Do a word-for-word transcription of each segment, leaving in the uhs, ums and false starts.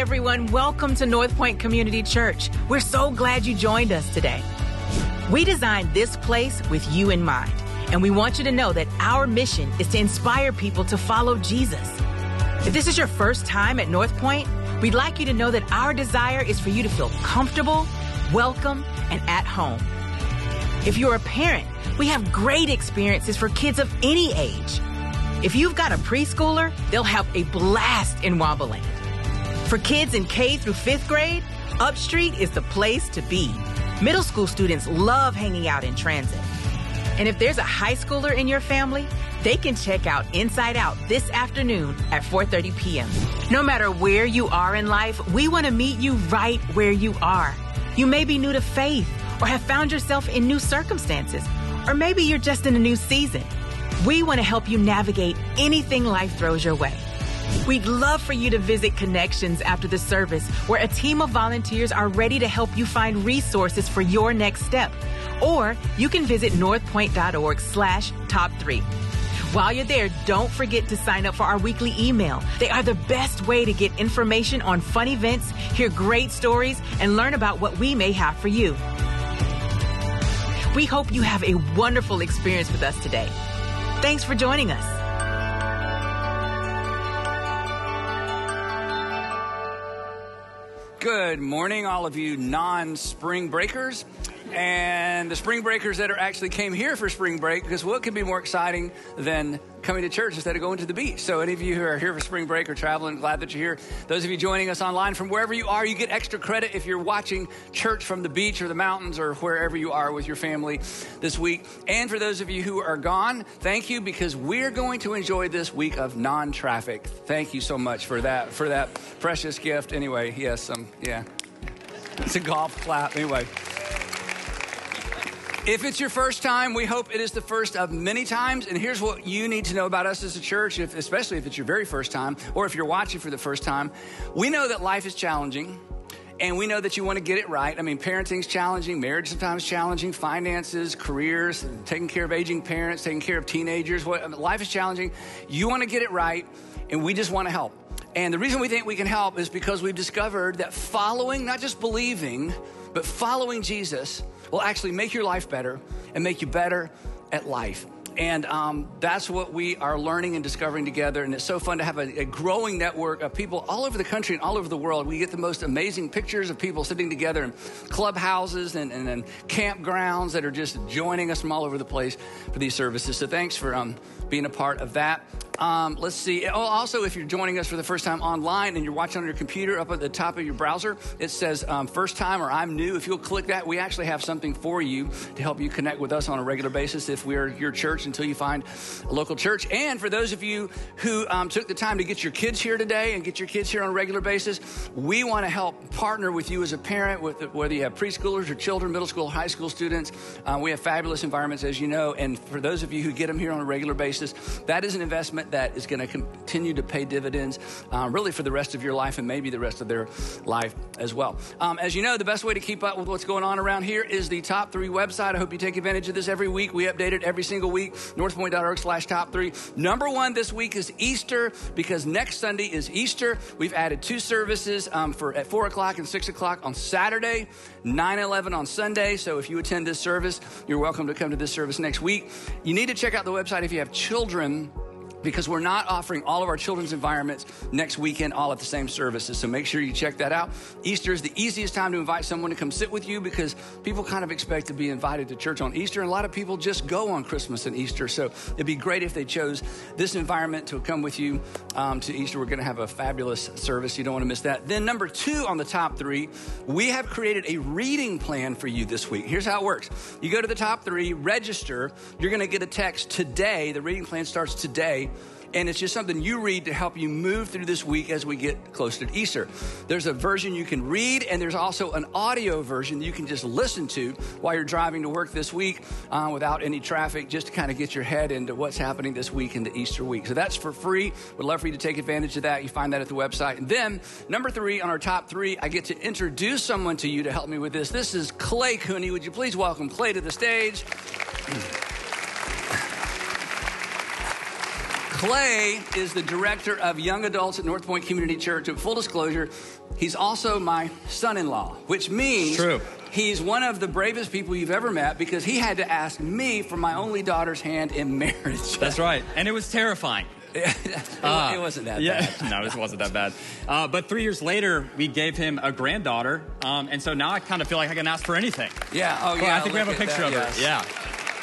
everyone. Welcome to North Point Community Church. We're so glad you joined us today. We designed this place with you in mind, and we want you to know that our mission is to inspire people to follow Jesus. If this is your first time at North Point, we'd like you to know that our desire is for you to feel comfortable, welcome, and at home. If you're a parent, we have great experiences for kids of any age. If you've got a preschooler, they'll have a blast in Wombaland. For kids in K through fifth grade, Upstreet is the place to be. Middle school students love hanging out in transit. And if there's a high schooler in your family, they can check out Inside Out this afternoon at four thirty p.m. No matter where you are in life, we want to meet you right where you are. You may be new to faith or have found yourself in new circumstances, or maybe you're just in a new season. We want to help you navigate anything life throws your way. We'd love for you to visit Connections after the service, where a team of volunteers are ready to help you find resources for your next step. Or you can visit northpoint.org slash top three. While you're there, don't forget to sign up for our weekly email. They are the best way to get information on fun events, hear great stories, and learn about what we may have for you. We hope you have a wonderful experience with us today. Thanks for joining us. Good morning, all of you non-spring breakers and the spring breakers that are actually came here for spring break, because what could be more exciting than coming to church instead of going to the beach? So any of you who are here for spring break or traveling, glad that you're here. Those of you joining us online from wherever you are, you get extra credit if you're watching church from the beach or the mountains or wherever you are with your family this week. And for those of you who are gone, thank you, because we're going to enjoy this week of non-traffic. Thank you so much for that, for that precious gift. Anyway, yes, um, yeah, it's a golf clap. Anyway. If it's your first time, we hope it is the first of many times. And here's what you need to know about us as a church, if, especially if it's your very first time, or if you're watching for the first time. We know that life is challenging, and we know that you want to get it right. I mean, parenting's challenging, marriage sometimes challenging, finances, careers, taking care of aging parents, taking care of teenagers. What, life is challenging. You want to get it right, and we just want to help. And the reason we think we can help is because we've discovered that following, not just believing, but following Jesus will actually make your life better and make you better at life. And um, that's what we are learning and discovering together. And it's so fun to have a, a growing network of people all over the country and all over the world. We get the most amazing pictures of people sitting together in clubhouses and, and, and campgrounds that are just joining us from all over the place for these services. So thanks for um, being a part of that. Um, let's see. Oh, also, if you're joining us for the first time online and you're watching on your computer, up at the top of your browser, it says um, first time or I'm new. If you'll click that, we actually have something for you to help you connect with us on a regular basis if we're your church until you find a local church. And for those of you who um, took the time to get your kids here today and get your kids here on a regular basis, we want to help partner with you as a parent, with whether you have preschoolers or children, middle school, high school students. Um, we have fabulous environments, as you know. And for those of you who get them here on a regular basis, that is an investment that is going to continue to pay dividends uh, really for the rest of your life and maybe the rest of their life as well. Um, as you know, the best way to keep up with what's going on around here is the Top three website. I hope you take advantage of this every week. We update it every single week, northpoint.org slash top three. Number one this week is Easter, because next Sunday is Easter. We've added two services um, for at four o'clock and six o'clock on Saturday, nine eleven on Sunday. So if you attend this service, you're welcome to come to this service next week. You need to check out the website if you have children, because we're not offering all of our children's environments next weekend all at the same services. So make sure you check that out. Easter is the easiest time to invite someone to come sit with you, because people kind of expect to be invited to church on Easter. And a lot of people just go on Christmas and Easter. So it'd be great if they chose this environment to come with you um, to Easter. We're going to have a fabulous service. You don't want to miss that. Then number two on the top three, we have created a reading plan for you this week. Here's how it works. You go to the top three, register. You're going to get a text today. The reading plan starts today. And it's just something you read to help you move through this week as we get closer to Easter. There's a version you can read, and there's also an audio version that you can just listen to while you're driving to work this week uh, without any traffic, just to kind of get your head into what's happening this week in the Easter week. So that's for free. We'd love for you to take advantage of that. You find that at the website. And then number three on our top three, I get to introduce someone to you to help me with this. This is Clay Cooney. Would you please welcome Clay to the stage? Clay is the director of young adults at North Point Community Church. Full disclosure, he's also my son-in-law, which means True. he's one of the bravest people you've ever met because he had to ask me for my only daughter's hand in marriage. That's right. And it was terrifying. it, Uh, it wasn't that yeah, bad. no, it wasn't that bad. Uh, but three years later, we gave him a granddaughter. Um, and so now I kind of feel like I can ask for anything. Yeah, oh Well, yeah. I think we have a look at picture that, of yes. her.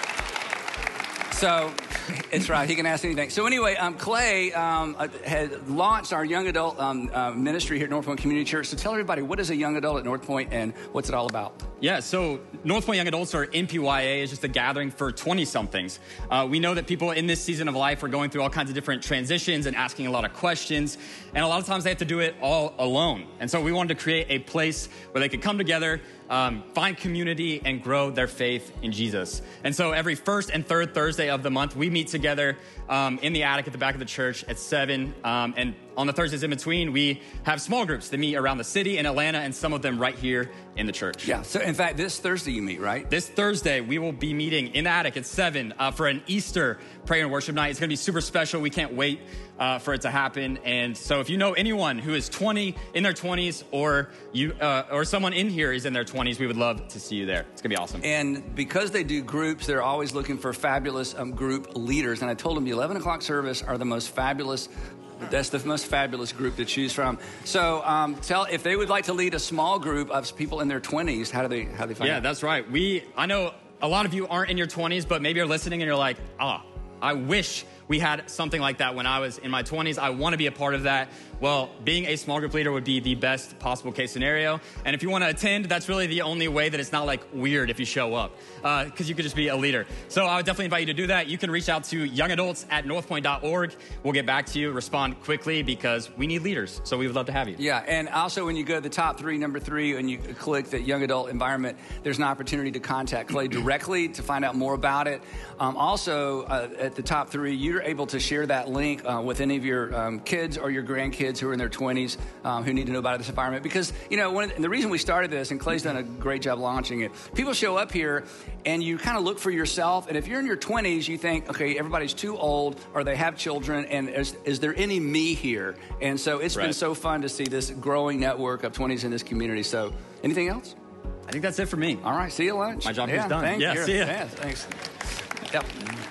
Yeah. So, it's right. He can ask anything. So anyway, um, Clay um, uh, had launched our young adult um, uh, ministry here at North Point Community Church. So tell everybody, what is a young adult at North Point and what's it all about? Yeah, so North Point Young Adults, or N P Y A, is just a gathering for twenty-somethings. Uh, we know that people in this season of life are going through all kinds of different transitions and asking a lot of questions. And a lot of times they have to do it all alone. And so we wanted to create a place where they could come together, um, find community, and grow their faith in Jesus. And so every first and third Thursday of the month, we meet together um, in the attic at the back of the church at seven. Um, and on the Thursdays in between, we have small groups that meet around the city in Atlanta, and some of them right here in the church. Yeah, so in fact, this Thursday you meet, right? This Thursday, we will be meeting in the attic at seven uh, for an Easter prayer and worship night. It's going to be super special. We can't wait uh, for it to happen. And so if you know anyone who is twenty, in their twenties, or you, uh, or someone in here is in their twenties, we would love to see you there. It's going to be awesome. And because they do groups, they're always looking for fabulous um, group leaders. And I told them the eleven o'clock service are the most fabulous That's the most fabulous group to choose from. So um, tell if they would like to lead a small group of people in their twenties, how do they how do they find Yeah, out? that's right. We I know a lot of you aren't in your twenties, but maybe you're listening and you're like, ah, I wish we had something like that when I was in my twenties. I want to be a part of that. Well, being a small group leader would be the best possible case scenario. And if you want to attend, that's really the only way that it's not like weird if you show up, because uh, you could just be a leader. So I would definitely invite you to do that. You can reach out to young adults at northpoint dot org. We'll get back to you, respond quickly, because we need leaders. So we would love to have you. Yeah, and also when you go to the top three, number three, and you click the young adult environment, there's an opportunity to contact Clay directly to find out more about it. Um, also, uh, at the top three, you're able to share that link uh, with any of your um, kids or your grandkids who are in their twenties um, who need to know about this environment. Because, you know, one of the, and the reason we started this, and Clay's done a great job launching it, people show up here and you kind of look for yourself. And if you're in your twenties, you think, okay, everybody's too old or they have children, and is, is there any me here? And so it's Right. been so fun to see this growing network of twenties in this community. So anything else? I think that's it for me. All right, see you at lunch. My job yeah, is done. Thank Yeah, you. see ya. Yeah, thanks. Yep.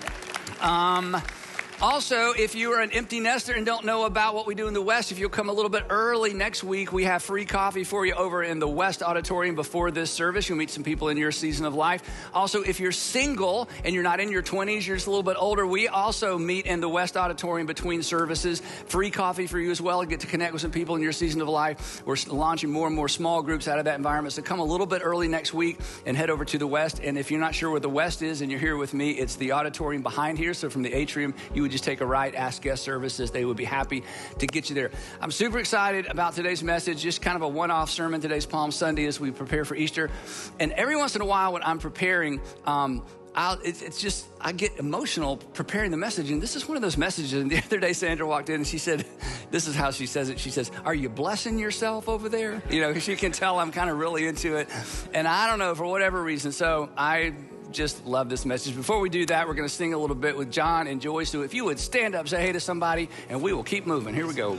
Um, also, if you are an empty nester and don't know about what we do in the West, if you'll come a little bit early next week, we have free coffee for you over in the West Auditorium before this service. You'll meet some people in your season of life. Also, if you're single and you're not in your twenties, you're just a little bit older, we also meet in the West Auditorium between services. Free coffee for you as well. Get to connect with some people in your season of life. We're launching more and more small groups out of that environment. So come a little bit early next week and head over to the West. And if you're not sure where the West is and you're here with me, it's the auditorium behind here. So from the atrium, you would just take a right, ask guest services. They would be happy to get you there. I'm super excited about today's message. Just kind of a one-off sermon. Today's Palm Sunday as we prepare for Easter. And every once in a while when I'm preparing, um, I'll, it's, it's just, I get emotional preparing the message. And this is one of those messages. And the other day, Sandra walked in and she said, this is how she says it. She says, are you blessing yourself over there? You know, she can tell I'm kind of really into it. And I don't know, for whatever reason. So I just love this message. Before we do that, we're going to sing a little bit with John and Joyce. So if you would stand up, say hey to somebody, and we will keep moving. Here we go.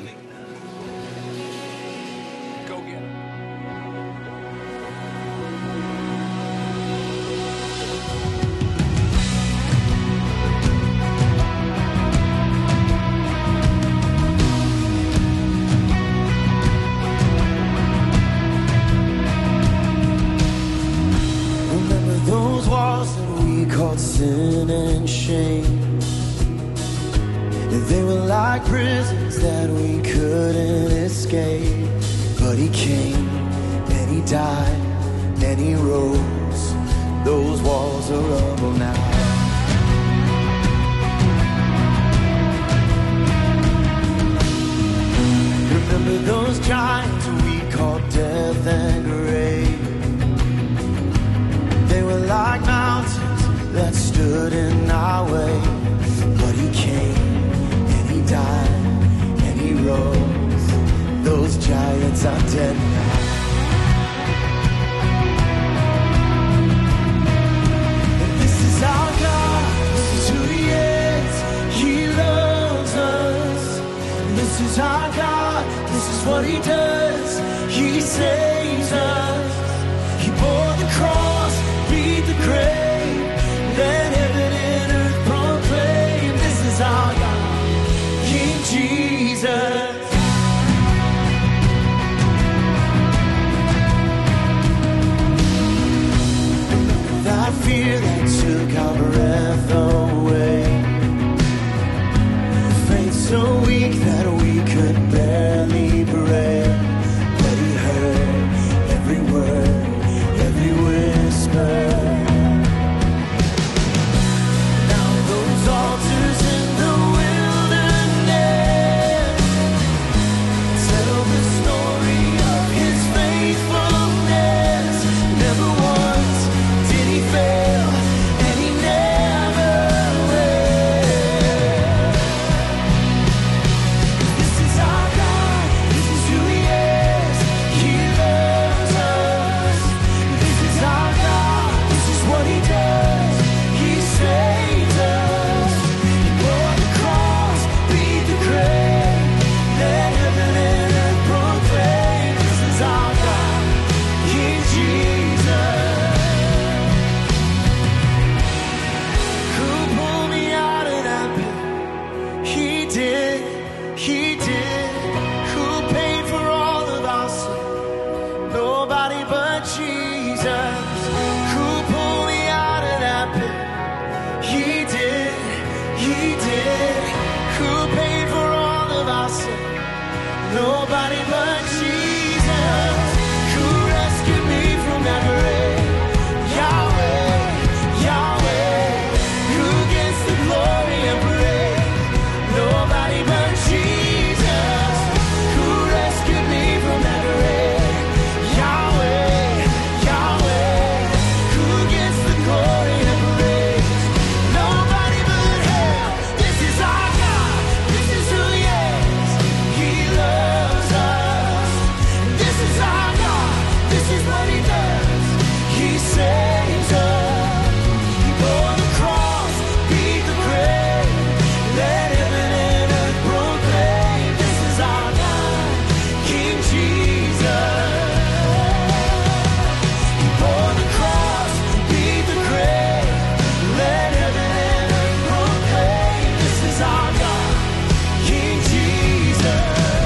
Go get it. Called sin and shame. They were like prisons that we couldn't escape. But he came and he died and he rose. Those walls are rubble now. Remember those giants we called death and grave. They were like mountains that stood in our way. But he came and he died and he rose. Those giants are dead now. And this is our God, this is who he is. He loves us. And this is our God, this is what he does. He saves us. He bore the cross, beat the grave. Let heaven and earth proclaim, this is our God, King Jesus. That fear that took our breath away, faith so weak that we could barely pray, but he heard every word, every whisper. Now those altars in the wilderness tell the story of his faithfulness. Never once did he fail, and he never will. This is our God, this is who he is. He loves us. This is our God, this is what he does. He saves us. He bore the cross, beat the grave. Let heaven and earth proclaim, this is our God, King Jesus. Who pulled me out of that pit? He did, he did. Who paid for all of our sin? Nobody but Jesus. Who pulled me out of that pit? He did, he did. Who paid for all of our sin? Nobody but Jesus. Who rescued me from that grave? Yahweh, Yahweh. Who gets the glory and praise? Nobody but Jesus. Who rescued me from that grave? Yahweh, Yahweh. Who gets the glory and praise? Nobody but him. This is our God. This is who he is. He loves us. This is our God. This is what he does. He saves us. He bore the cross, beat the grave. Let heaven and earth proclaim, this is our God, King Jesus. He bore the cross, beat the grave. Let heaven and earth proclaim, this is our God, King Jesus.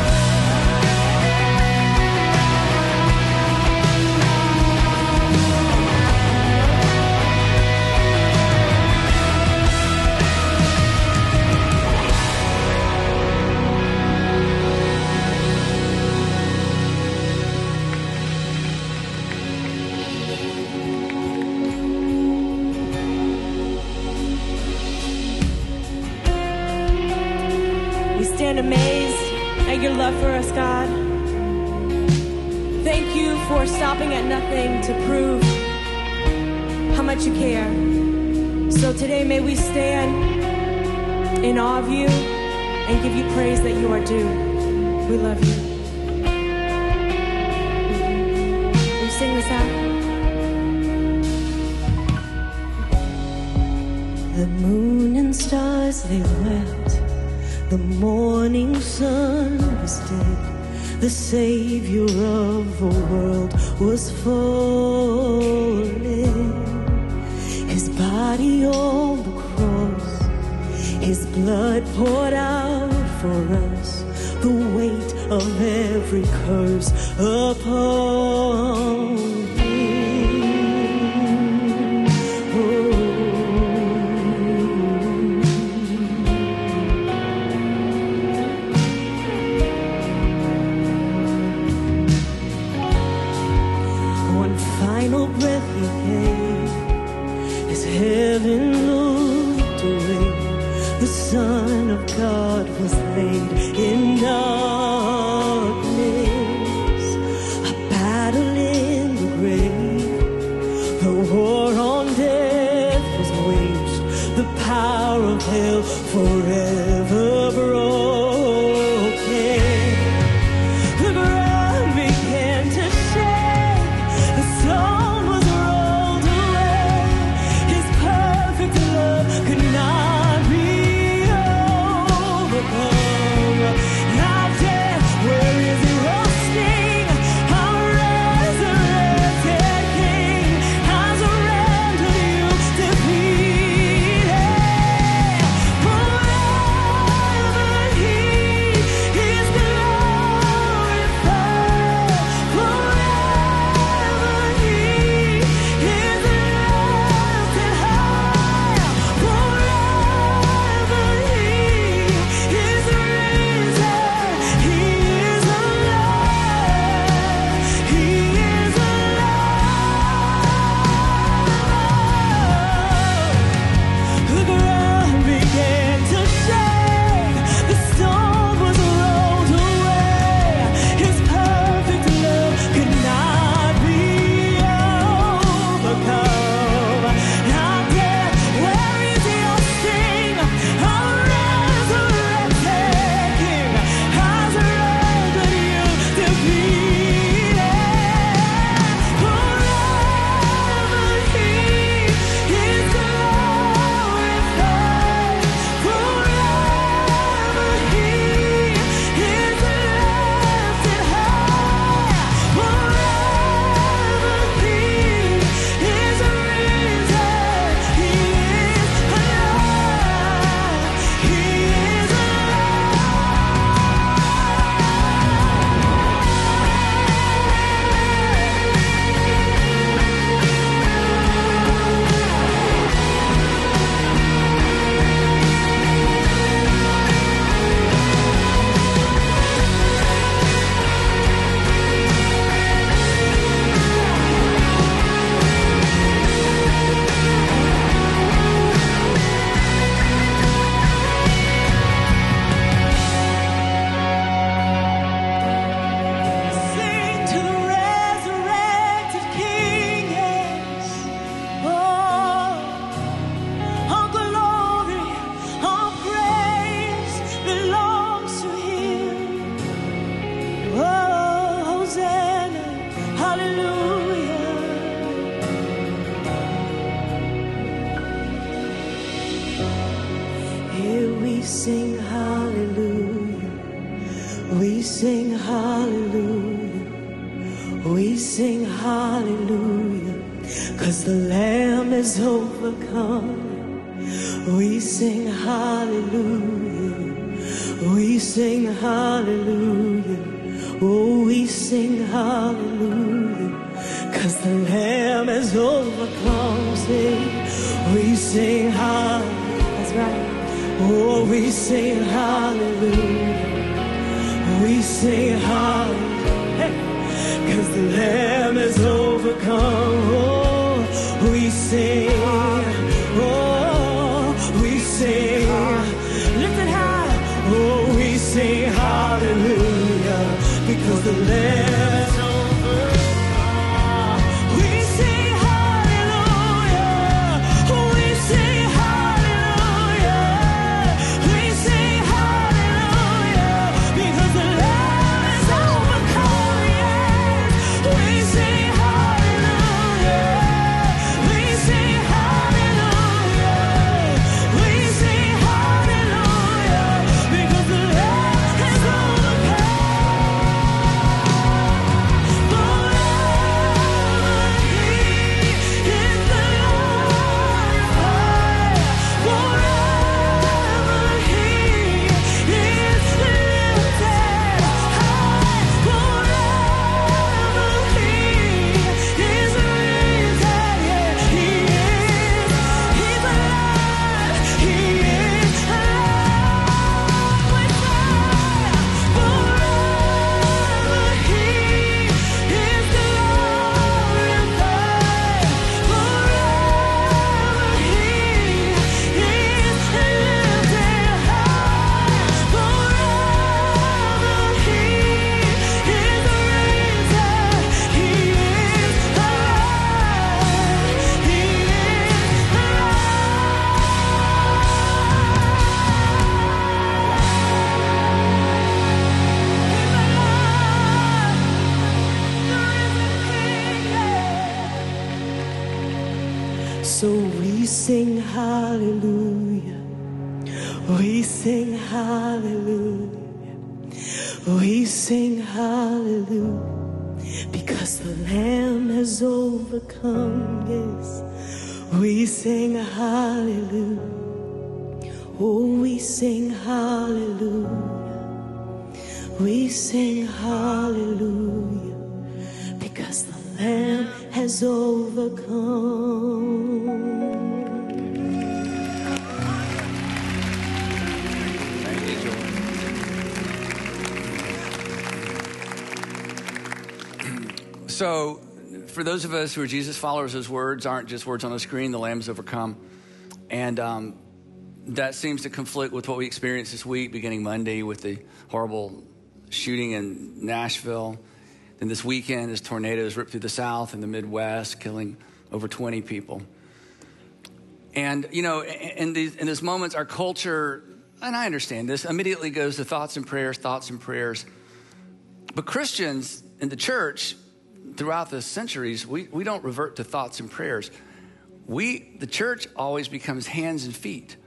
We stand amazed at your love for us, God. Thank you for stopping at nothing to prove how much you care. So today may we stand in awe of you and give you praise that you are due. We love you. Will you sing this out? The moon and stars, they wept. The morning sun was dead. The Savior of the world was falling. His body on the cross, his blood poured out for us. The weight of every curse upon him. Oh. Final breath he gave as heaven looked away. The Son of God was laid in darkness. A battle in the grave. The war on death was waged. The power of hell forever broken. The ground began to shake. The stone was rolled away. His perfect love could not be overcome. Now death, where is your sting? Our Here we sing hallelujah. We sing hallelujah. We sing hallelujah. 'Cause the Lamb is overcome. We sing hallelujah. We sing hallelujah. Oh, we sing hallelujah. 'Cause the Lamb has overcome. Sing, we sing hallelujah. That's right. Oh, we sing hallelujah. We sing hallelujah. 'Cause the Lamb has overcome. Oh, we sing. Oh, we sing. Lift it high. Oh, we sing hallelujah. Because the Lamb has overcome. We sing hallelujah. We sing hallelujah. We sing hallelujah. Because the Lamb has overcome. Yes. We sing hallelujah. We sing hallelujah. We sing hallelujah. Because the Lamb has overcome. So we sing hallelujah. We sing hallelujah. We sing hallelujah. Because the Lamb has overcome. Yes. We sing hallelujah. Oh, we sing hallelujah. We sing hallelujah. Because the Lamb has overcome. So, for those of us who are Jesus followers, those words aren't just words on a screen. The Lamb's overcome. And um, that seems to conflict with what we experienced this week, beginning Monday with the horrible shooting in Nashville. Then this weekend, as tornadoes ripped through the South and the Midwest, killing over twenty people. And, you know, in these, in these moments, our culture, and I understand this, immediately goes to thoughts and prayers, thoughts and prayers. But Christians in the church, throughout the centuries, we, we don't revert to thoughts and prayers. We, the church always becomes hands and feet.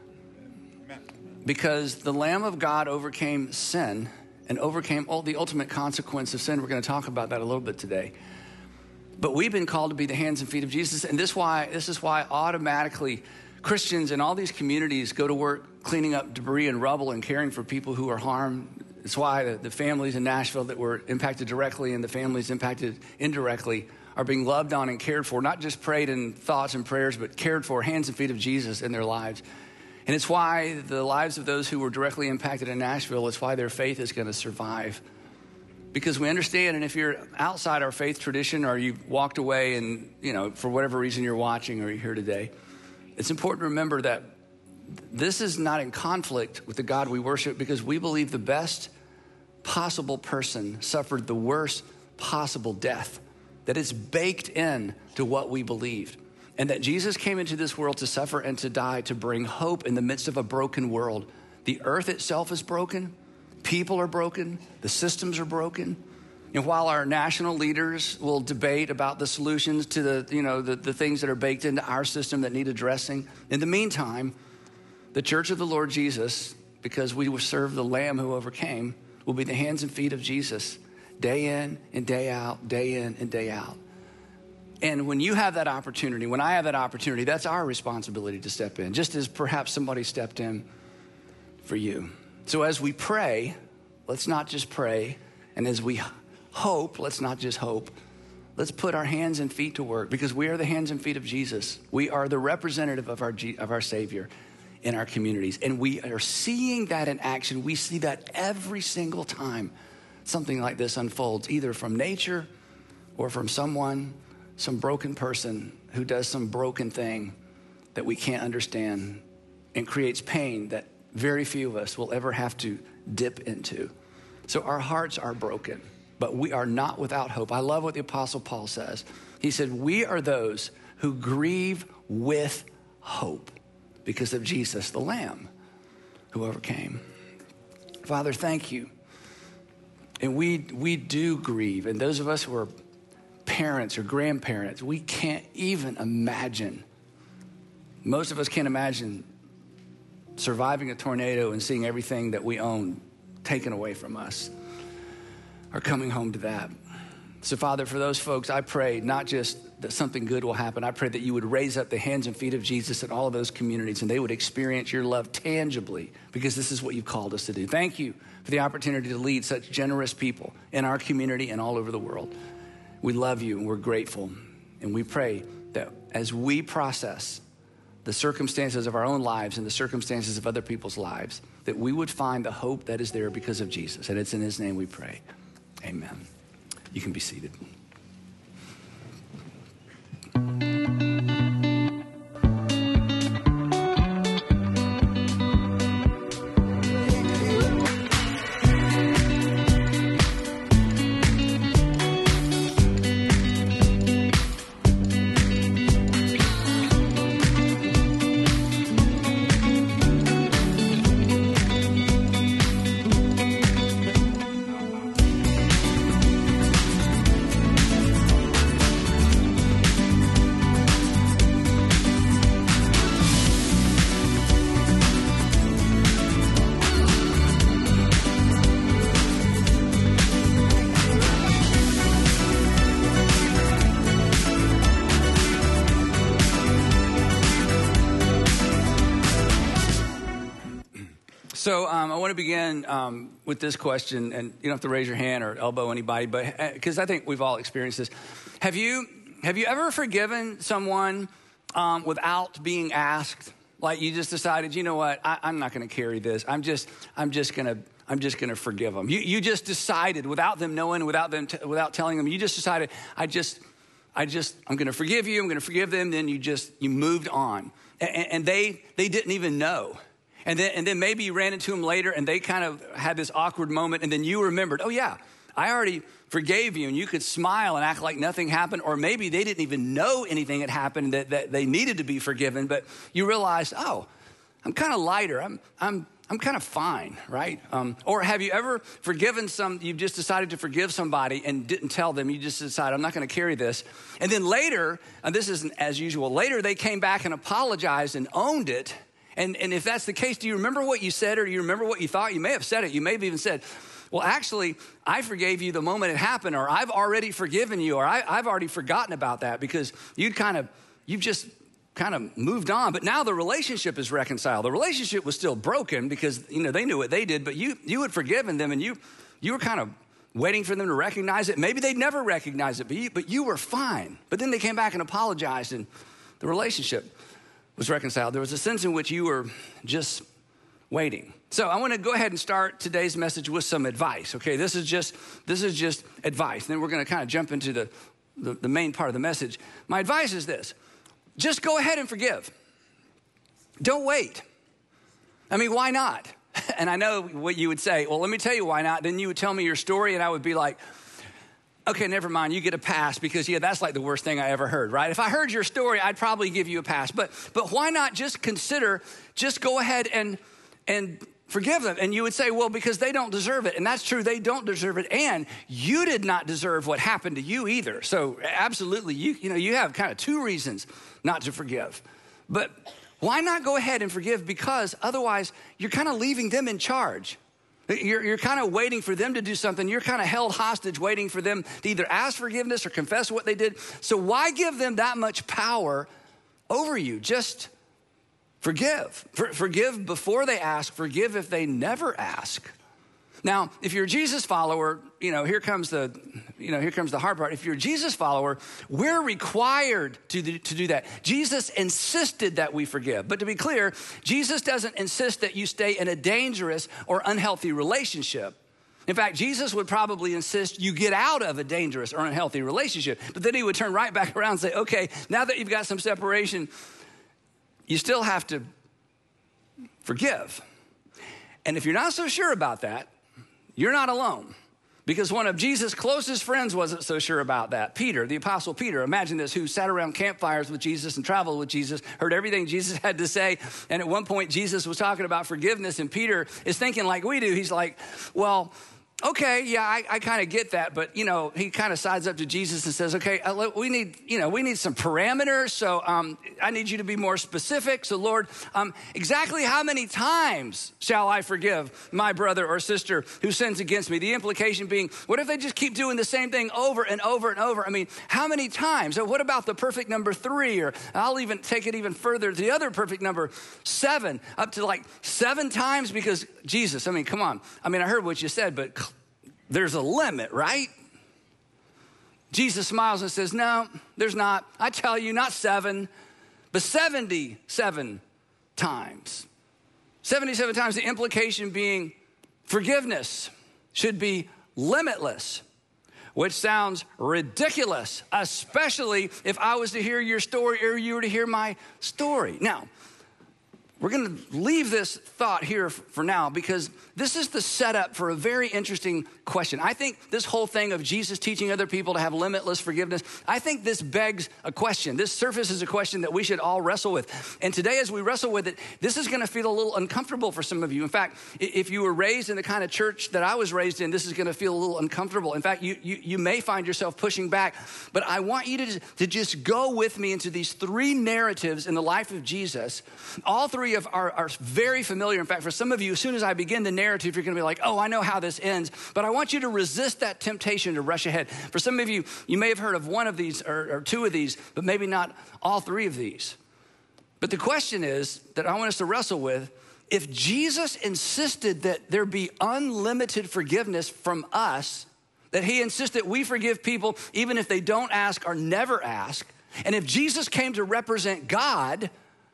Because the Lamb of God overcame sin and overcame all the ultimate consequence of sin. We're going to talk about that a little bit today. But we've been called to be the hands and feet of Jesus. And this, why, this is why automatically Christians in all these communities go to work cleaning up debris and rubble and caring for people who are harmed. It's why the, the families in Nashville that were impacted directly and the families impacted indirectly are being loved on and cared for, not just prayed in thoughts and prayers, but cared for, hands and feet of Jesus in their lives. And it's why the lives of those who were directly impacted in Nashville, it's why their faith is going to survive. Because we understand, and if you're outside our faith tradition or you walked away and, you know, for whatever reason you're watching or you're here today, it's important to remember that this is not in conflict with the God we worship, because we believe the best possible person suffered the worst possible death, that it's baked in to what we believed. And that Jesus came into this world to suffer and to die to bring hope in the midst of a broken world. The earth itself is broken. People are broken. The systems are broken. And while our national leaders will debate about the solutions to the, you know, the, the things that are baked into our system that need addressing, in the meantime, The church of the Lord Jesus, because we will serve the Lamb who overcame, will be the hands and feet of Jesus day in and day out, day in and day out. And when you have that opportunity, when I have that opportunity, that's our responsibility to step in, just as perhaps somebody stepped in for you. So as we pray, let's not just pray. And as we hope, let's not just hope. Let's put our hands and feet to work, because we are the hands and feet of Jesus. We are the representative of our, of our Savior in our communities. And we are seeing that in action. We see that every single time something like this unfolds, either from nature or from someone, some broken person who does some broken thing that we can't understand and creates pain that very few of us will ever have to dip into. So our hearts are broken, but we are not without hope. I love what the Apostle Paul says. He said, we are those who grieve with hope because of Jesus, the Lamb who overcame. Father, thank you. And we we do grieve. And those of us who are parents or grandparents, we can't even imagine. Most of us can't imagine surviving a tornado and seeing everything that we own taken away from us, or coming home to that. So Father, for those folks, I pray not just that something good will happen. I pray that you would raise up the hands and feet of Jesus in all of those communities, and they would experience your love tangibly, because this is what you've called us to do. Thank you for the opportunity to lead such generous people in our community and all over the world. We love you and we're grateful. And we pray that as we process the circumstances of our own lives and the circumstances of other people's lives, that we would find the hope that is there because of Jesus. And it's in his name we pray. Amen. You can be seated. So um, I want to begin um, with this question, and you don't have to raise your hand or elbow anybody, but because I think we've all experienced this. Have you have you ever forgiven someone um, without being asked? Like you just decided, you know what, I, I'm not going to carry this. I'm just I'm just going to I'm just going to forgive them. You you just decided without them knowing, without them t- without telling them. You just decided, I just I just I'm going to forgive you. I'm going to forgive them. Then you just you moved on, and, and they they didn't even know. And then, and then maybe you ran into them later and they kind of had this awkward moment, and then you remembered, oh yeah, I already forgave you, and you could smile and act like nothing happened. Or maybe they didn't even know anything had happened, that, that they needed to be forgiven, but you realized, oh, I'm kind of lighter. I'm, I'm, I'm kind of fine, right? Um, or have you ever forgiven some, you've just decided to forgive somebody and didn't tell them, you just decided, I'm not going to carry this. And then later, and this isn't as usual, later they came back and apologized and owned it. And, and if that's the case, do you remember what you said, or do you remember what you thought? You may have said it. You may have even said, well, actually, I forgave you the moment it happened, or I've already forgiven you, or I, I've already forgotten about that, because you'd kind of, you've just kind of moved on. But now the relationship is reconciled. The relationship was still broken because, you know, they knew what they did, but you you had forgiven them, and you you were kind of waiting for them to recognize it. Maybe they'd never recognize it, but you, but you were fine. But then they came back and apologized, and the relationship was reconciled. There was a sense in which you were just waiting. So I want to go ahead and start today's message with some advice. Okay, this is just this is just advice. And then we're going to kind of jump into the, the, the main part of the message. My advice is this: just go ahead and forgive. Don't wait. I mean, why not? And I know what you would say. Well, let me tell you why not. Then you would tell me your story, and I would be like, okay, never mind, you get a pass, because, yeah, that's like the worst thing I ever heard, right? If I heard your story, I'd probably give you a pass. But but why not just consider, just go ahead and and forgive them? And you would say, well, because they don't deserve it. And that's true, they don't deserve it. And you did not deserve what happened to you either. So absolutely, you you know, you have kind of two reasons not to forgive. But why not go ahead and forgive? Because otherwise you're kind of leaving them in charge. You're, you're kind of waiting for them to do something. You're kind of held hostage waiting for them to either ask forgiveness or confess what they did. So why give them that much power over you? Just forgive. For, forgive before they ask. Forgive if they never ask. Now, if you're a Jesus follower, you know, here comes the, you know, here comes the hard part. If you're a Jesus follower, we're required to do, to do that. Jesus insisted that we forgive. But to be clear, Jesus doesn't insist that you stay in a dangerous or unhealthy relationship. In fact, Jesus would probably insist you get out of a dangerous or unhealthy relationship. But then he would turn right back around and say, okay, now that you've got some separation, you still have to forgive. And if you're not so sure about that, you're not alone, because one of Jesus' closest friends wasn't so sure about that. Peter, the apostle Peter, imagine this, who sat around campfires with Jesus and traveled with Jesus, heard everything Jesus had to say. And at one point, Jesus was talking about forgiveness, and Peter is thinking like we do. He's like, well, okay, yeah, I, I kind of get that. But, you know, he kind of sides up to Jesus and says, okay, uh, we need, you know, we need some parameters. So um, I need you to be more specific. So Lord, um, exactly how many times shall I forgive my brother or sister who sins against me? The implication being, what if they just keep doing the same thing over and over and over? I mean, how many times? So what about the perfect number three? Or I'll even take it even further to the other perfect number, seven, up to like seven times, because Jesus, I mean, come on. I mean, I heard what you said, but there's a limit, right? Jesus smiles and says, no, there's not. I tell you, not seven, but seventy-seven times. seventy-seven times, the implication being forgiveness should be limitless, which sounds ridiculous, especially if I was to hear your story or you were to hear my story. Now, we're going to leave this thought here for now, because this is the setup for a very interesting question. I think this whole thing of Jesus teaching other people to have limitless forgiveness, I think this begs a question. This surfaces a question that we should all wrestle with. And today, as we wrestle with it, this is going to feel a little uncomfortable for some of you. In fact, if you were raised in the kind of church that I was raised in, this is going to feel a little uncomfortable. In fact, you, you, you may find yourself pushing back. But I want you to, to just go with me into these three narratives in the life of Jesus. All three of are, are very familiar. In fact, for some of you, as soon as I begin the narrative, you're going to be like, oh, I know how this ends. But I want you to resist that temptation to rush ahead. For some of you, you may have heard of one of these or, or two of these, but maybe not all three of these. But the question is that I want us to wrestle with, if Jesus insisted that there be unlimited forgiveness from us, that he insists that we forgive people even if they don't ask or never ask, and if Jesus came to represent God,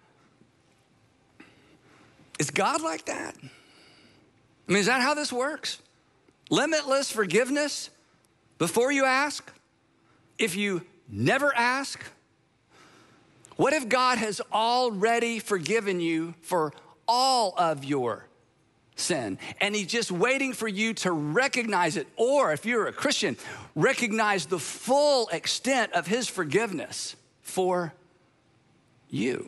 is God like that? I mean, is that how this works? Limitless forgiveness before you ask? If you never ask? What if God has already forgiven you for all of your sin, and he's just waiting for you to recognize it? Or if you're a Christian, recognize the full extent of his forgiveness for you.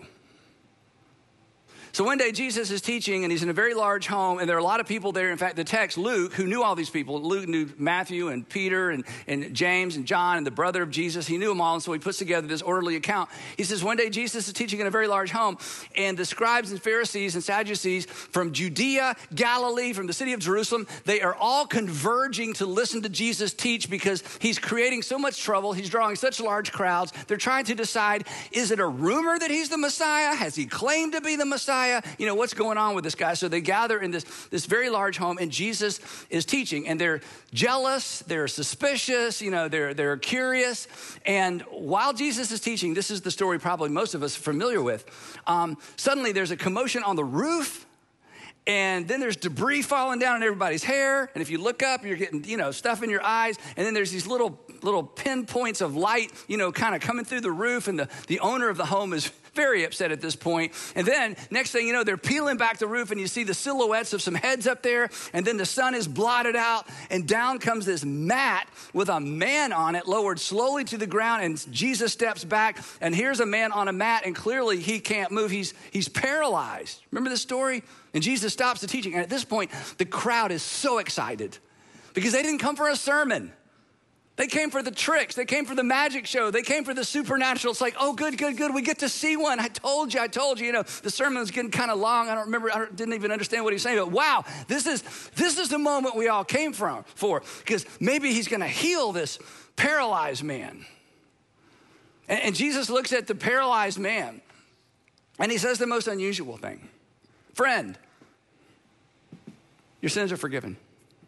So one day Jesus is teaching, and he's in a very large home, and there are a lot of people there. In fact, the text, Luke, who knew all these people, Luke knew Matthew and Peter and, and James and John and the brother of Jesus. He knew them all, and so he puts together this orderly account. He says, one day Jesus is teaching in a very large home, and the scribes and Pharisees and Sadducees from Judea, Galilee, from the city of Jerusalem, they are all converging to listen to Jesus teach, because he's creating so much trouble. He's drawing such large crowds. They're trying to decide, is it a rumor that he's the Messiah? Has he claimed to be the Messiah? You know, what's going on with this guy? So they gather in this, this very large home, and Jesus is teaching, and they're jealous, they're suspicious, you know, they're, they're curious. And while Jesus is teaching, this is the story probably most of us are familiar with. Um, suddenly there's a commotion on the roof, and then there's debris falling down on everybody's hair. And if you look up, you're getting, you know, stuff in your eyes. And then there's these little, little pinpoints of light, you know, kind of coming through the roof. And the, the owner of the home is very upset at this point. And then next thing you know, they're peeling back the roof, and you see the silhouettes of some heads up there. And then the sun is blotted out, and down comes this mat with a man on it, lowered slowly to the ground. And Jesus steps back, and here's a man on a mat, and clearly he can't move. He's, he's paralyzed. Remember this story? And Jesus stops the teaching. And at this point, the crowd is so excited, because they didn't come for a sermon. They came for the tricks. They came for the magic show. They came for the supernatural. It's like, oh, good, good, good. We get to see one. I told you, I told you. You know, the sermon was getting kind of long. I don't remember. I didn't even understand what he was saying. But wow, this is this is the moment we all came from for, because maybe he's going to heal this paralyzed man. And, and Jesus looks at the paralyzed man, and he says the most unusual thing. Friend, your sins are forgiven.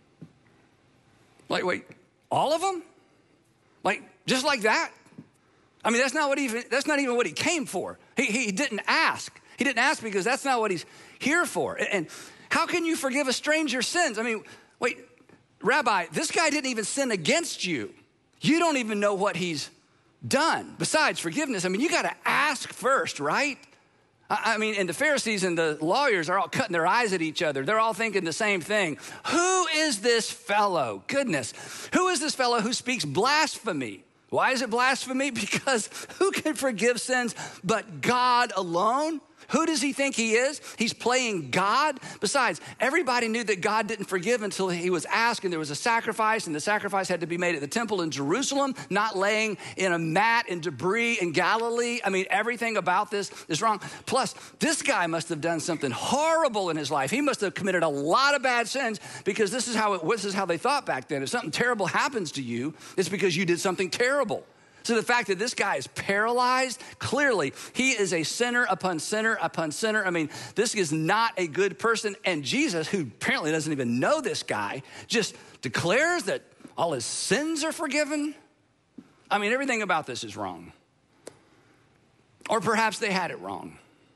Like, wait, all of them? Like, just like that? I mean, that's not what even, that's not even what he came for. He, he didn't ask. He didn't ask because that's not what he's here for. And how can you forgive a stranger's sins? I mean, wait, Rabbi, this guy didn't even sin against you. You don't even know what he's done. Besides forgiveness, I mean, you got to ask first, right? I mean, and the Pharisees and the lawyers are all cutting their eyes at each other. They're all thinking the same thing. Who is this fellow? Goodness. Who is this fellow who speaks blasphemy? Why is it blasphemy? Because who can forgive sins but God alone? Who does he think he is? He's playing God. Besides, everybody knew that God didn't forgive until he was asked, and there was a sacrifice, and the sacrifice had to be made at the temple in Jerusalem, not laying in a mat in debris in Galilee. I mean, everything about this is wrong. Plus, this guy must have done something horrible in his life. He must have committed a lot of bad sins, because this is how it, this is how they thought back then. If something terrible happens to you, it's because you did something terrible. So the fact that this guy is paralyzed, clearly he is a sinner upon sinner upon sinner. I mean, this is not a good person. And Jesus, who apparently doesn't even know this guy, just declares that all his sins are forgiven. I mean, everything about this is wrong. Or perhaps they had it wrong.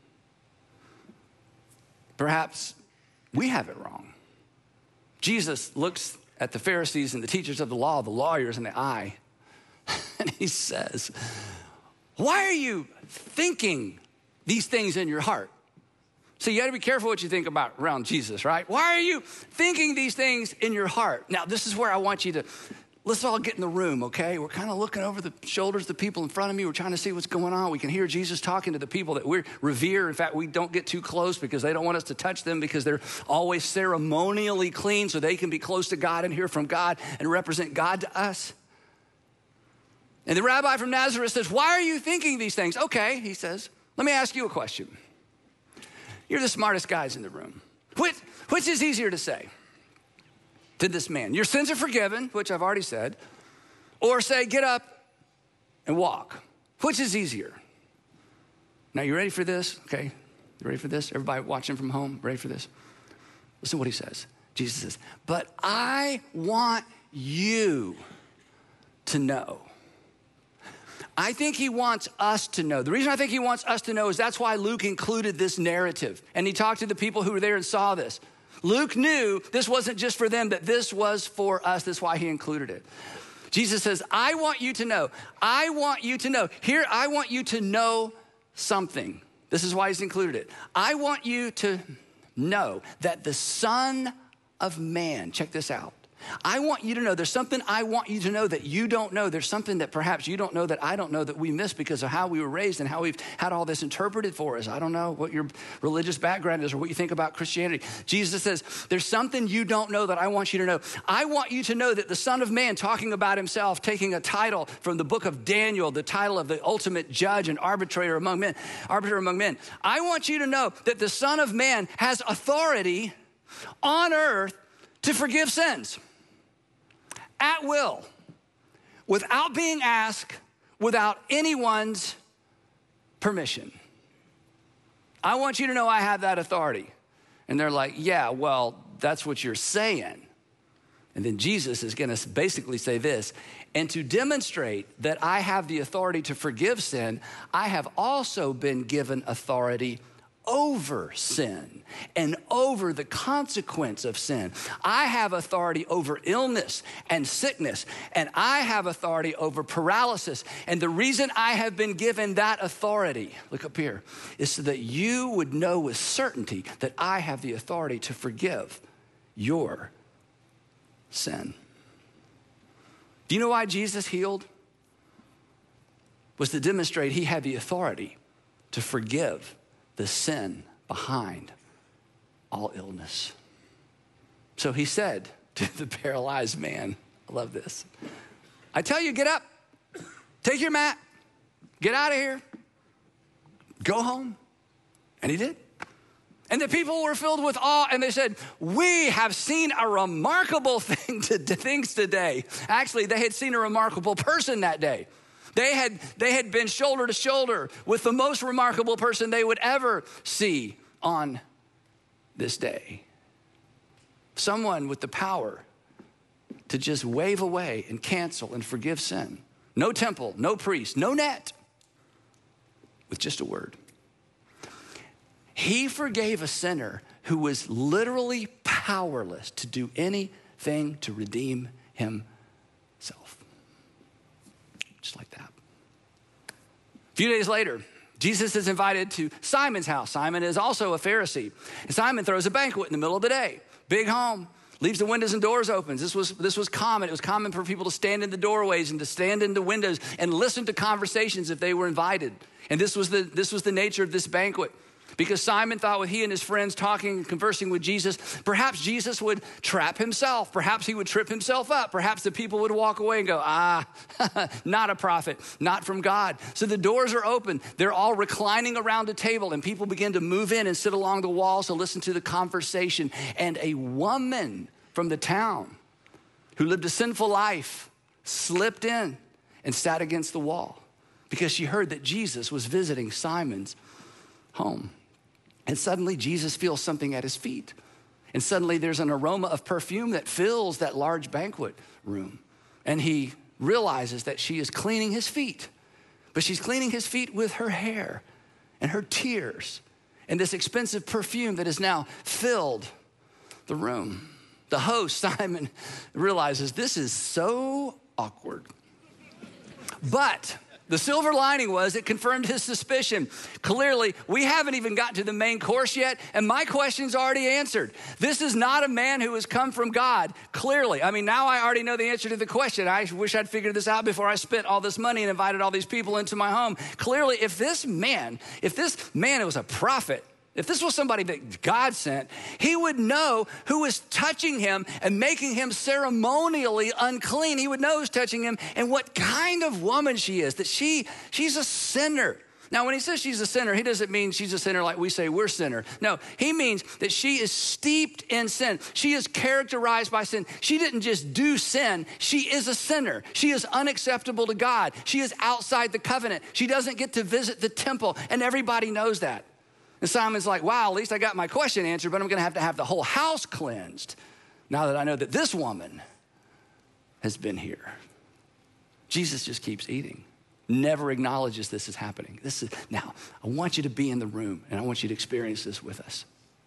Perhaps we have it wrong. Jesus looks at the Pharisees and the teachers of the law, the lawyers, in the eye. And he says, why are you thinking these things in your heart? So you got to be careful what you think about around Jesus, right? Why are you thinking these things in your heart? Now, this is where I want you to, let's all get in the room, okay? We're kind of looking over the shoulders of the people in front of me. We're trying to see what's going on. We can hear Jesus talking to the people that we revere. In fact, we don't get too close because they don't want us to touch them, because they're always ceremonially clean so they can be close to God and hear from God and represent God to us. And the rabbi from Nazareth says, why are you thinking these things? Okay, he says, let me ask you a question. You're the smartest guys in the room. Which, which is easier to say to this man? Your sins are forgiven, which I've already said, or say, get up and walk. Which is easier? Now, you ready for this? Okay, you ready for this? Everybody watching from home, ready for this? Listen to what he says. Jesus says, but I want you to know. I think he wants us to know. The reason I think he wants us to know is that's why Luke included this narrative. And he talked to the people who were there and saw this. Luke knew this wasn't just for them, that this was for us. That's why he included it. Jesus says, I want you to know. I want you to know. Here, I want you to know something. This is why he's included it. I want you to know that the Son of Man, check this out. I want you to know, there's something I want you to know that you don't know. There's something that perhaps you don't know that I don't know, that we miss because of how we were raised and how we've had all this interpreted for us. I don't know what your religious background is or what you think about Christianity. Jesus says, there's something you don't know that I want you to know. I want you to know that the Son of Man, talking about himself, taking a title from the book of Daniel, the title of the ultimate judge and arbitrator among men, arbiter among men. I want you to know that the Son of Man has authority on earth to forgive sins. At will, without being asked, without anyone's permission. I want you to know I have that authority. And they're like, yeah, well, that's what you're saying. And then Jesus is gonna basically say this, and to demonstrate that I have the authority to forgive sin, I have also been given authority over sin and over the consequence of sin. I have authority over illness and sickness, and I have authority over paralysis. And the reason I have been given that authority, look up here, is so that you would know with certainty that I have the authority to forgive your sin. Do you know why Jesus healed? Was to demonstrate he had the authority to forgive the sin behind all illness. So he said to the paralyzed man, I love this, I tell you, get up, take your mat, get out of here, go home. And he did. And the people were filled with awe, and they said, we have seen a remarkable thing to, to things today. Actually, they had seen a remarkable person that day. They had, they had been shoulder to shoulder with the most remarkable person they would ever see on this day. Someone with the power to just wave away and cancel and forgive sin. No temple, no priest, no net, with just a word. He forgave a sinner who was literally powerless to do anything to redeem himself. Just like that. A few days later, Jesus is invited to Simon's house. Simon is also a Pharisee. And Simon throws a banquet in the middle of the day. Big home, leaves the windows and doors open. This was, this was common. It was common for people to stand in the doorways and to stand in the windows and listen to conversations if they were invited. And this was the, this was the nature of this banquet. Because Simon thought with he and his friends talking and conversing with Jesus, perhaps Jesus would trap himself. Perhaps he would trip himself up. Perhaps the people would walk away and go, ah, not a prophet, not from God. So the doors are open. They're all reclining around a table, and people begin to move in and sit along the walls to listen to the conversation. And a woman from the town who lived a sinful life slipped in and sat against the wall because she heard that Jesus was visiting Simon's home. And suddenly Jesus feels something at his feet. And suddenly there's an aroma of perfume that fills that large banquet room. And he realizes that she is cleaning his feet. But she's cleaning his feet with her hair and her tears and this expensive perfume that has now filled the room. The host, Simon, realizes this is so awkward. But the silver lining was it confirmed his suspicion. Clearly, we haven't even gotten to the main course yet, and my question's already answered. This is not a man who has come from God, clearly. I mean, now I already know the answer to the question. I wish I'd figured this out before I spent all this money and invited all these people into my home. Clearly, if this man, if this man was a prophet, if this was somebody that God sent, he would know who was touching him and making him ceremonially unclean. He would know who's touching him and what kind of woman she is, that she, she's a sinner. Now, when he says she's a sinner, he doesn't mean she's a sinner like we say we're sinner. No, he means that she is steeped in sin. She is characterized by sin. She didn't just do sin. She is a sinner. She is unacceptable to God. She is outside the covenant. She doesn't get to visit the temple, and everybody knows that. And Simon's like, wow, at least I got my question answered, but I'm going to have to have the whole house cleansed now that I know that this woman has been here. Jesus just keeps eating, never acknowledges this is happening. This is now, I want you to be in the room, and I want you to experience this with us.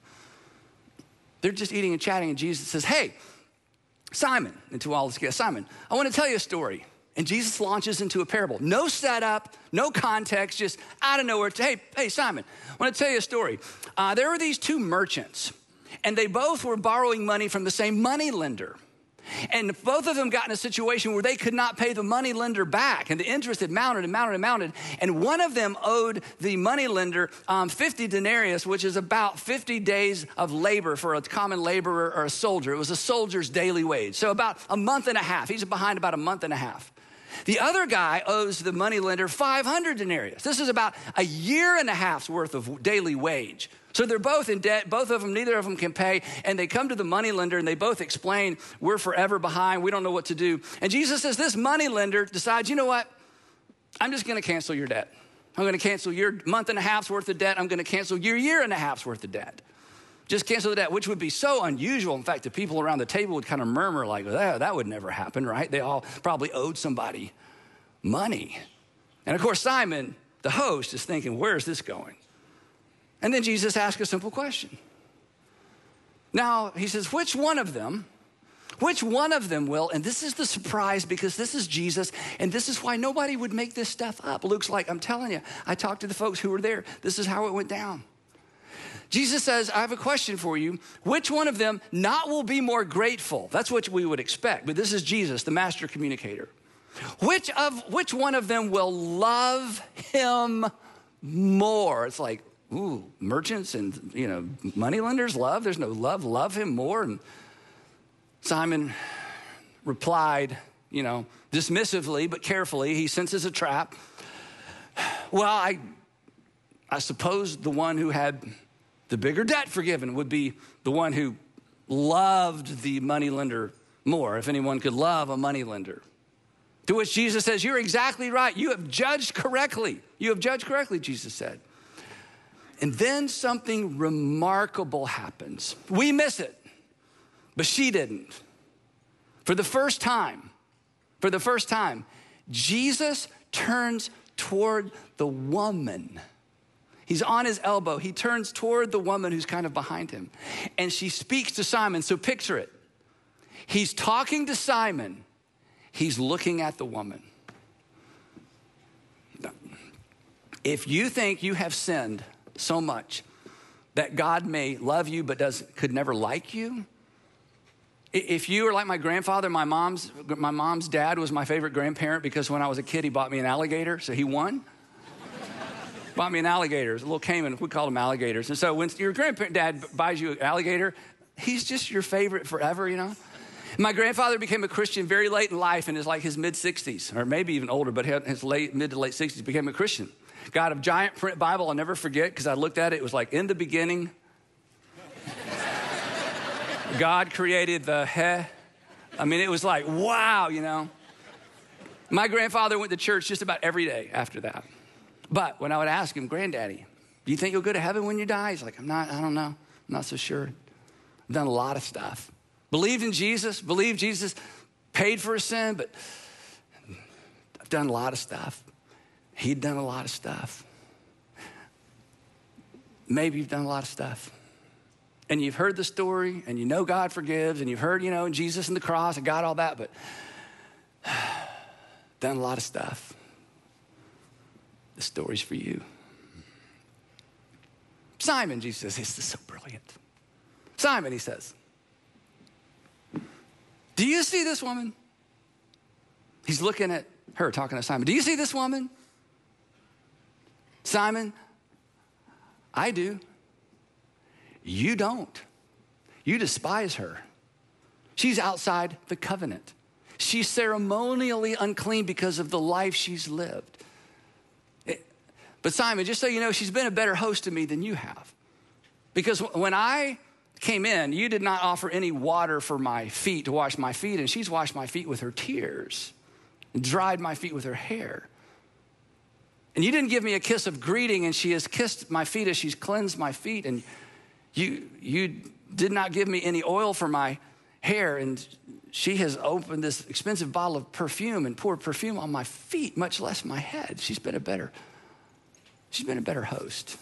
They're just eating and chatting, and Jesus says, hey, Simon, and to all this guests, Simon, I want to tell you a story. And Jesus launches into a parable. No setup, no context, just out of nowhere. Hey, hey, Simon, I want to tell you a story. Uh, there were these two merchants, and they both were borrowing money from the same money lender. And both of them got in a situation where they could not pay the money lender back, and the interest had mounted and mounted and mounted. And one of them owed the money lender um, fifty denarius, which is about fifty days of labor for a common laborer or a soldier. It was a soldier's daily wage. So about a month and a half. He's behind about a month and a half. The other guy owes the moneylender five hundred denarius. This is about a year and a half's worth of daily wage. So they're both in debt. Both of them, neither of them can pay. And they come to the moneylender and they both explain, we're forever behind. We don't know what to do. And Jesus says this moneylender decides, you know what? I'm just going to cancel your debt. I'm going to cancel your month and a half's worth of debt. I'm going to cancel your year and a half's worth of debt. Just cancel the debt, which would be so unusual. In fact, the people around the table would kind of murmur like, oh, that would never happen, right? They all probably owed somebody money. And of course, Simon, the host, is thinking, where is this going? And then Jesus asks a simple question. Now, he says, which one of them, which one of them will, and this is the surprise because this is Jesus, and this is why nobody would make this stuff up. Luke's like, I'm telling you, I talked to the folks who were there. This is how it went down. Jesus says, I have a question for you. Which one of them not will be more grateful? That's what we would expect, but this is Jesus, the master communicator. Which of which one of them will love him more? It's like, ooh, merchants and, you know, moneylenders love. There's no love. Love him more. And Simon replied, you know, dismissively but carefully. He senses a trap. Well, I, I suppose the one who had the bigger debt forgiven would be the one who loved the moneylender more, if anyone could love a moneylender. To which Jesus says, you're exactly right. You have judged correctly. You have judged correctly, Jesus said. And then something remarkable happens. We miss it, but she didn't. For the first time, for the first time, Jesus turns toward the woman. He's on his elbow. He turns toward the woman who's kind of behind him. And she speaks to Simon. So picture it. He's talking to Simon. He's looking at the woman. If you think you have sinned so much that God may love you but does could never like you, if you are like my grandfather, my mom's my mom's dad was my favorite grandparent because when I was a kid, he bought me an alligator, so he won. Bought me an alligator, a little caiman, we called them alligators. And so when your grandparent dad buys you an alligator, he's just your favorite forever, you know? My grandfather became a Christian very late in life in his like his mid sixties, or maybe even older, but his late mid to late sixties became a Christian. Got a giant print Bible I'll never forget because I looked at it. It was like, in the beginning, God created the he. I mean, it was like, wow, you know. My grandfather went to church just about every day after that. But when I would ask him, Granddaddy, do you think you'll go to heaven when you die? He's like, I'm not, I don't know. I'm not so sure. I've done a lot of stuff. Believed in Jesus, believed Jesus paid for his sin, but I've done a lot of stuff. He'd done a lot of stuff. Maybe you've done a lot of stuff. And you've heard the story, and you know God forgives, and you've heard, you know, Jesus and the cross, and got all that, but done a lot of stuff. The story's for you. Simon, Jesus says, this is so brilliant. Simon, he says, do you see this woman? He's looking at her, talking to Simon. Do you see this woman? Simon, I do. You don't. You despise her. She's outside the covenant. She's ceremonially unclean because of the life she's lived. It, but Simon, just so you know, she's been a better host to me than you have. Because when I came in, you did not offer any water for my feet to wash my feet, and she's washed my feet with her tears and dried my feet with her hair. And you didn't give me a kiss of greeting, and she has kissed my feet as she's cleansed my feet. And you, you did not give me any oil for my hair, and she has opened this expensive bottle of perfume and poured perfume on my feet, much less my head. She's been a better, she's been a better host.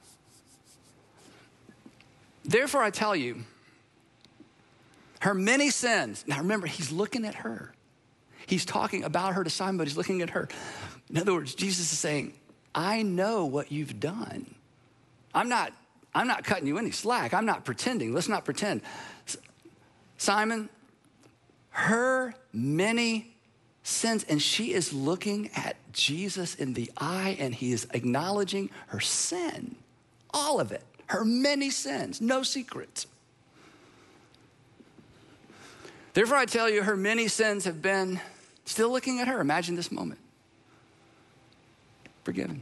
Therefore, I tell you, her many sins. Now remember, he's looking at her. He's talking about her to Simon, but he's looking at her. In other words, Jesus is saying, I know what you've done. I'm not, I'm not cutting you any slack. I'm not pretending. Let's not pretend. Simon, her many sins, and she is looking at Jesus in the eye, and he is acknowledging her sin, all of it. Her many sins, no secrets. Therefore, I tell you, her many sins have been, still looking at her. Imagine this moment. Forgiven.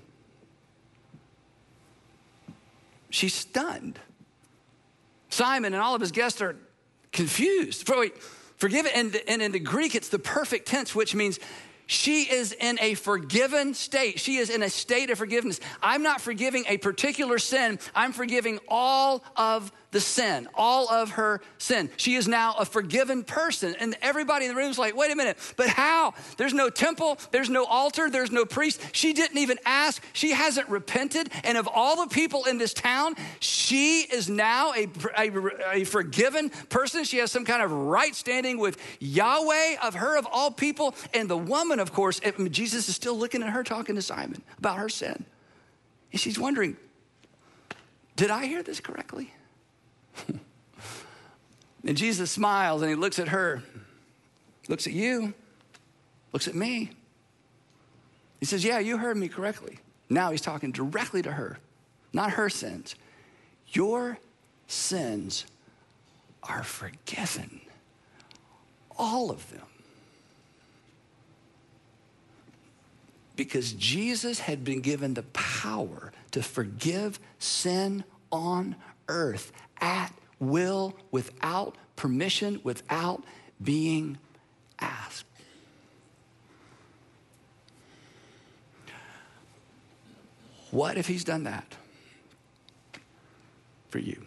She's stunned. Simon and all of his guests are confused. For, wait, forgiven, and, and in the Greek, it's the perfect tense, which means she is in a forgiven state. She is in a state of forgiveness. I'm not forgiving a particular sin. I'm forgiving all of the sin, all of her sin. She is now a forgiven person. And everybody in the room is like, wait a minute, but how? There's no temple, there's no altar, there's no priest. She didn't even ask. She hasn't repented. And of all the people in this town, she is now a, a, a forgiven person. She has some kind of right standing with Yahweh, of her of all people. And the woman, of course, Jesus is still looking at her, talking to Simon about her sin. And she's wondering, did I hear this correctly? And Jesus smiles and he looks at her, looks at you, looks at me. He says, yeah, you heard me correctly. Now he's talking directly to her, not her sins. Your sins are forgiven, all of them. Because Jesus had been given the power to forgive sin on earth at will, without permission, without being asked. What if he's done that for you?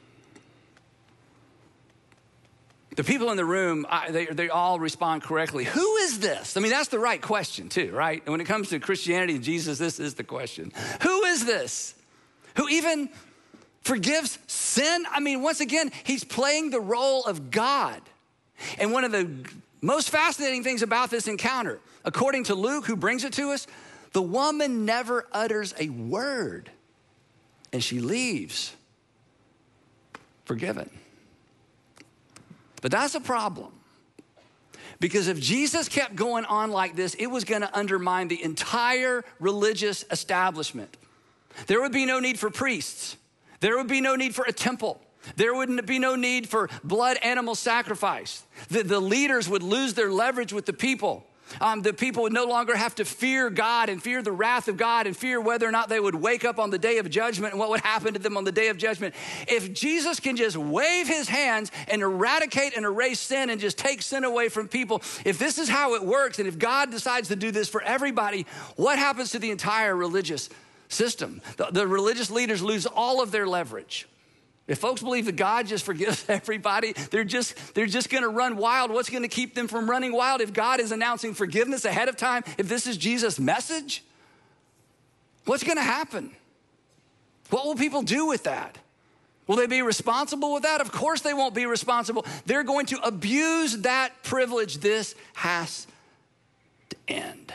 The people in the room, I, they, they all respond correctly. Who is this? I mean, that's the right question too, right? And when it comes to Christianity and Jesus, this is the question. Who is this? Who even forgives sin? I mean, once again, he's playing the role of God. And one of the most fascinating things about this encounter, according to Luke, who brings it to us, the woman never utters a word, and she leaves forgiven. But that's a problem, because if Jesus kept going on like this, it was going to undermine the entire religious establishment. There would be no need for priests. There would be no need for a temple. There would be no need for blood animal sacrifice. The, the leaders would lose their leverage with the people. Um, the people would no longer have to fear God and fear the wrath of God and fear whether or not they would wake up on the day of judgment and what would happen to them on the day of judgment. If Jesus can just wave his hands and eradicate and erase sin and just take sin away from people, if this is how it works, and if God decides to do this for everybody, what happens to the entire religious system? The, the religious leaders lose all of their leverage. If folks believe that God just forgives everybody, they're just, they're just going to run wild. What's going to keep them from running wild? If God is announcing forgiveness ahead of time, if this is Jesus' message, what's going to happen? What will people do with that? Will they be responsible with that? Of course they won't be responsible. They're going to abuse that privilege. This has to end.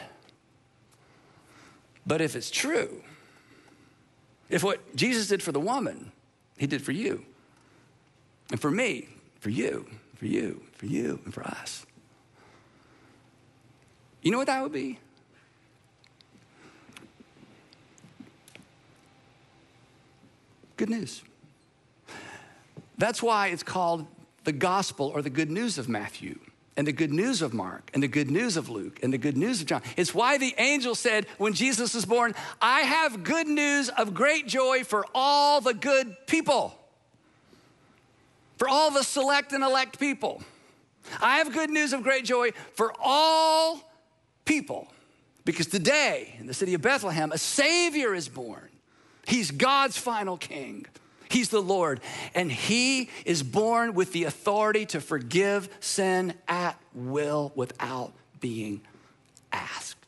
But if it's true, if what Jesus did for the woman, he did for you, and for me, for you, for you, for you, and for us. You know what that would be? Good news. That's why it's called the gospel or the good news of Matthew, and the good news of Mark, and the good news of Luke, and the good news of John. It's why the angel said when Jesus was born, I have good news of great joy for all the good people, for all the select and elect people. I have good news of great joy for all people, because today in the city of Bethlehem, a Savior is born. He's God's final king. He's the Lord, and he is born with the authority to forgive sin at will without being asked.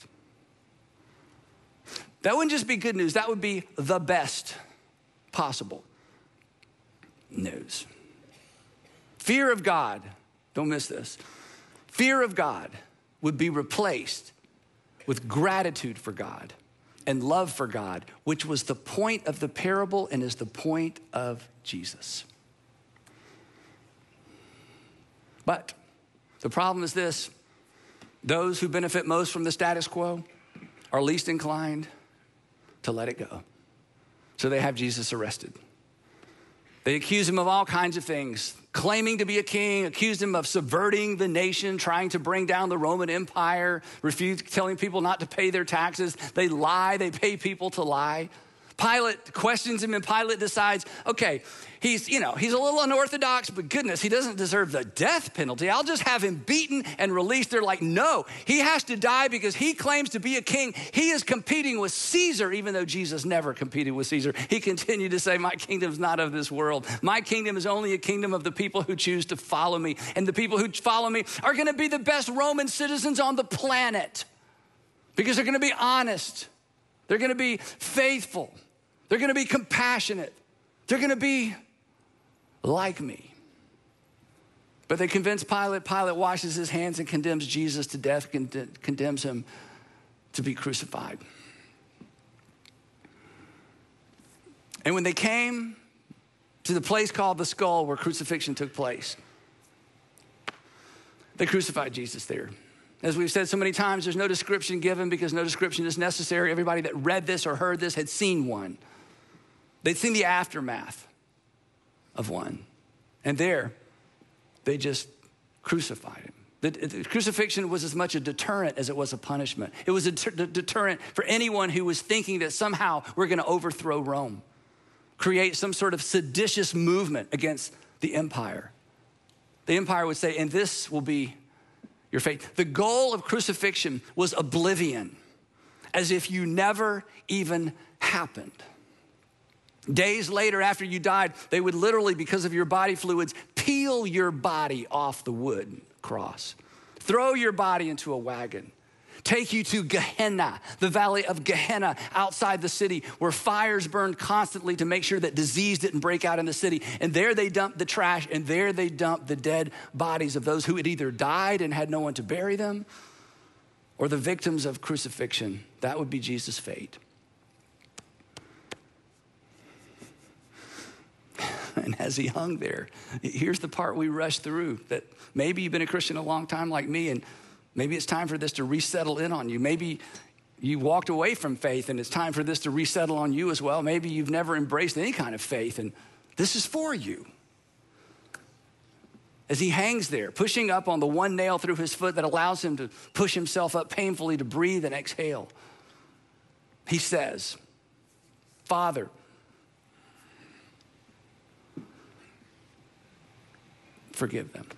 That wouldn't just be good news. That would be the best possible news. Fear of God, don't miss this. Fear of God would be replaced with gratitude for God and love for God, which was the point of the parable and is the point of Jesus. But the problem is this: those who benefit most from the status quo are least inclined to let it go. So they have Jesus arrested. They accuse him of all kinds of things, claiming to be a king, accused him of subverting the nation, trying to bring down the Roman Empire, refuse, telling people not to pay their taxes. They lie, they pay people to lie. Pilate questions him, and Pilate decides, okay, he's, you know, he's a little unorthodox, but goodness, he doesn't deserve the death penalty. I'll just have him beaten and released. They're like, no, he has to die because he claims to be a king. He is competing with Caesar, even though Jesus never competed with Caesar. He continued to say, my kingdom's not of this world. My kingdom is only a kingdom of the people who choose to follow me. And the people who follow me are gonna be the best Roman citizens on the planet because they're gonna be honest. They're gonna be faithful. They're gonna be compassionate. They're gonna be like me. But they convince Pilate. Pilate washes his hands and condemns Jesus to death, con- condemns him to be crucified. And when they came to the place called the Skull where crucifixion took place, they crucified Jesus there. As we've said so many times, there's no description given because no description is necessary. Everybody that read this or heard this had seen one. They'd seen the aftermath of one. And there, they just crucified him. The, the crucifixion was as much a deterrent as it was a punishment. It was a deter- deterrent for anyone who was thinking that somehow we're going to overthrow Rome, create some sort of seditious movement against the empire. The empire would say, and this will be your fate. The goal of crucifixion was oblivion, as if you never even happened. Days later, after you died, they would literally, because of your body fluids, peel your body off the wood cross, throw your body into a wagon, take you to Gehenna, the valley of Gehenna outside the city, where fires burned constantly to make sure that disease didn't break out in the city. And there they dumped the trash, and there they dumped the dead bodies of those who had either died and had no one to bury them, or the victims of crucifixion. That would be Jesus' fate. And as he hung there, here's the part we rush through, that maybe you've been a Christian a long time like me, and maybe it's time for this to resettle in on you. Maybe you walked away from faith and it's time for this to resettle on you as well. Maybe you've never embraced any kind of faith, and this is for you. As he hangs there, pushing up on the one nail through his foot that allows him to push himself up painfully to breathe and exhale, he says, Father, forgive them,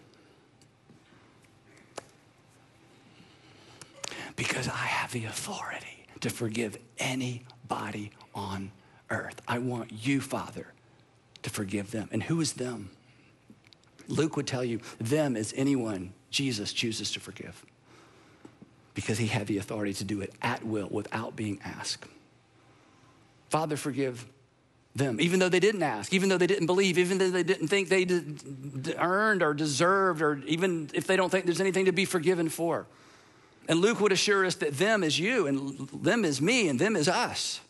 because I have the authority to forgive anybody on earth. I want you, Father, to forgive them. And who is them? Luke would tell you, them is anyone Jesus chooses to forgive, because he had the authority to do it at will without being asked. Father, forgive them, even though they didn't ask, even though they didn't believe, even though they didn't think they did, earned or deserved, or even if they don't think there's anything to be forgiven for. And Luke would assure us that them is you, and them is me, and them is us.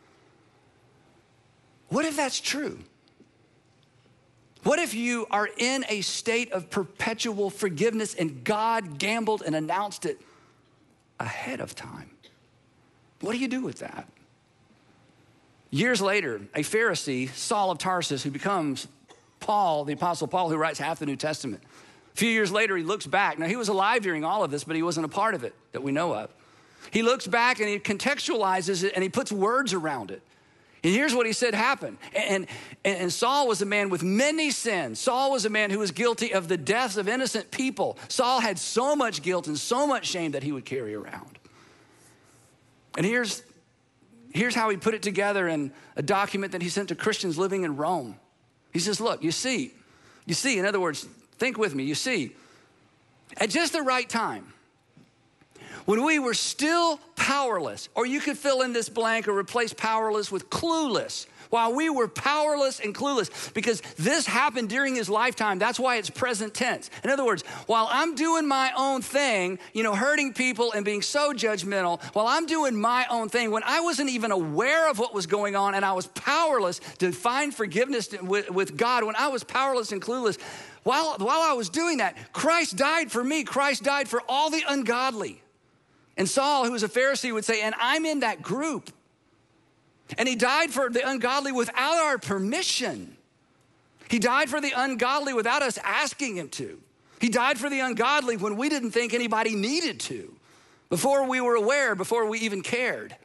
What if that's true? What if you are in a state of perpetual forgiveness and God gambled and announced it ahead of time? What do you do with that? Years later, a Pharisee, Saul of Tarsus, who becomes Paul, the Apostle Paul, who writes half the New Testament. A few years later, he looks back. Now, he was alive during all of this, but he wasn't a part of it that we know of. He looks back and he contextualizes it and he puts words around it. And here's what he said happened. And, and, and Saul was a man with many sins. Saul was a man who was guilty of the deaths of innocent people. Saul had so much guilt and so much shame that he would carry around. And here's Here's how he put it together in a document that he sent to Christians living in Rome. He says, look, you see, you see, in other words, think with me, you see, at just the right time, when we were still powerless, or you could fill in this blank or replace powerless with clueless, while we were powerless and clueless, because this happened during his lifetime. That's why it's present tense. In other words, while I'm doing my own thing, you know, hurting people and being so judgmental, while I'm doing my own thing, when I wasn't even aware of what was going on and I was powerless to find forgiveness with, with God, when I was powerless and clueless, while, while I was doing that, Christ died for me. Christ died for all the ungodly. And Saul, who was a Pharisee, would say, and I'm in that group. And he died for the ungodly without our permission. He died for the ungodly without us asking him to. He died for the ungodly when we didn't think anybody needed to, before we were aware, before we even cared.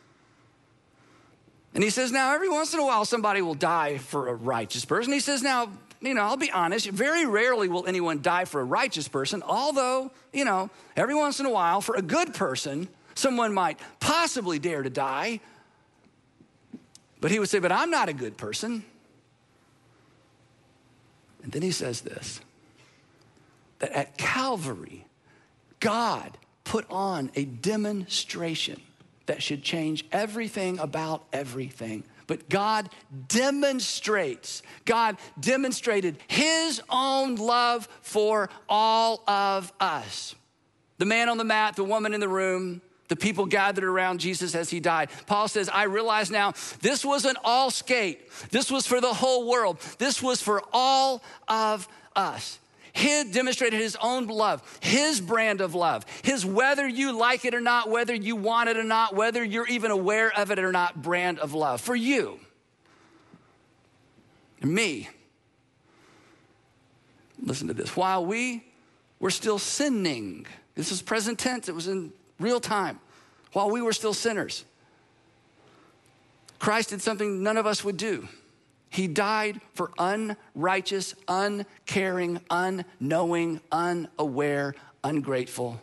And he says, now, every once in a while, somebody will die for a righteous person. He says, now, you know, I'll be honest, very rarely will anyone die for a righteous person, although, you know, every once in a while, for a good person, someone might possibly dare to die. But he would say, but I'm not a good person. And then he says this, that at Calvary, God put on a demonstration that should change everything about everything. But God demonstrates, God demonstrated his own love for all of us. The man on the mat, the woman in the room, the people gathered around Jesus as he died. Paul says, I realize now this wasn't all skate. This was for the whole world. This was for all of us. He demonstrated his own love, his brand of love, his whether you like it or not, whether you want it or not, whether you're even aware of it or not, brand of love for you and me. Listen to this. While we were still sinning. This was present tense. It was in real time. While we were still sinners, Christ did something none of us would do. He died for unrighteous, uncaring, unknowing, unaware, ungrateful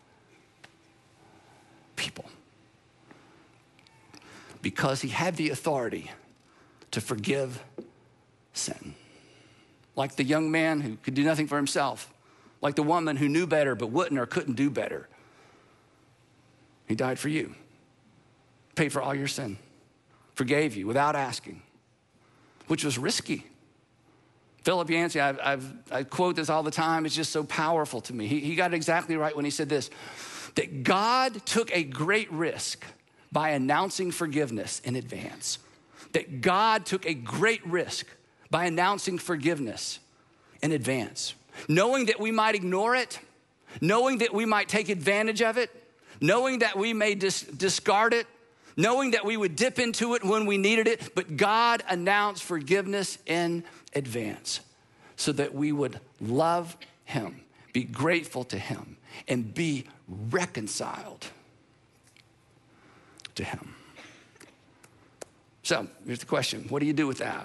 people. Because he had the authority to forgive sin. Like the young man who could do nothing for himself. Like the woman who knew better but wouldn't or couldn't do better. He died for you. Paid for all your sin. Forgave you without asking. Which was risky. Philip Yancey, I've, I've, I quote this all the time. It's just so powerful to me. He, he got it exactly right when he said this. That God took a great risk by announcing forgiveness in advance. That God took a great risk by announcing forgiveness in advance. Knowing that we might ignore it, knowing that we might take advantage of it, knowing that we may dis- discard it, knowing that we would dip into it when we needed it, but God announced forgiveness in advance so that we would love him, be grateful to him, and be reconciled to him. So here's the question. What do you do with that?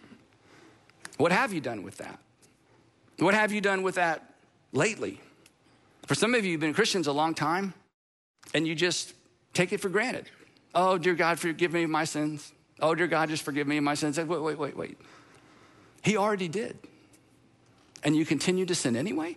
What have you done with that? What have you done with that lately? For some of you, you've been Christians a long time, and you just take it for granted. Oh, dear God, forgive me of my sins. Oh, dear God, just forgive me of my sins. Wait, wait, wait, wait. He already did. And you continue to sin anyway?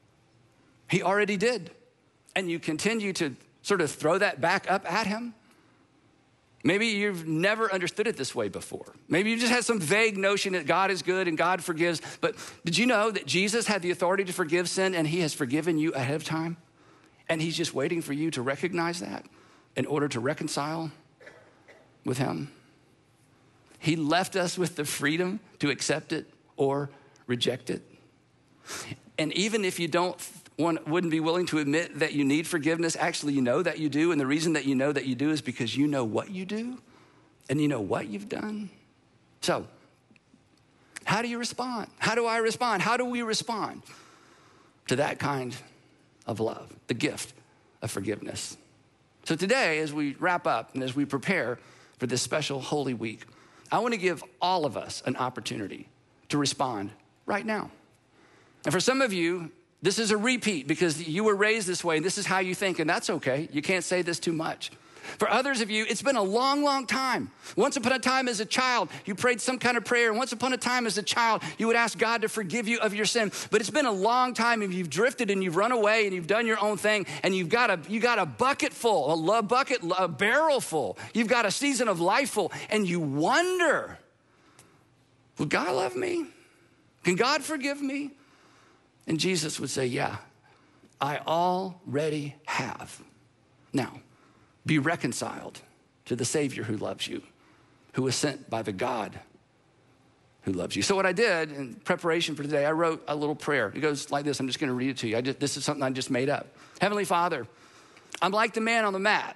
He already did. And you continue to sort of throw that back up at him? Maybe you've never understood it this way before. Maybe you just had some vague notion that God is good and God forgives. But did you know that Jesus had the authority to forgive sin and he has forgiven you ahead of time? And he's just waiting for you to recognize that in order to reconcile with him. He left us with the freedom to accept it or reject it. And even if you don't one wouldn't be willing to admit that you need forgiveness, actually you know that you do. And the reason that you know that you do is because you know what you do and you know what you've done. So how do you respond? How do I respond? How do we respond to that kind of love, the gift of forgiveness? So today, as we wrap up and as we prepare for this special Holy Week, I want to give all of us an opportunity to respond right now. And for some of you, this is a repeat because you were raised this way and this is how you think, and that's okay. You can't say this too much. For others of you, it's been a long, long time. Once upon a time as a child, you prayed some kind of prayer. And once upon a time as a child, you would ask God to forgive you of your sin. But it's been a long time and you've drifted and you've run away and you've done your own thing. And you've got a, you got a bucket full, a bucket, a barrel full. You've got a season of life full. And you wonder, will God love me? Can God forgive me? And Jesus would say, yeah, I already have. Now, be reconciled to the Savior who loves you, who was sent by the God who loves you. So what I did in preparation for today, I wrote a little prayer. It goes like this. I'm just going to read it to you. I just, this is something I just made up. Heavenly Father, I'm like the man on the mat.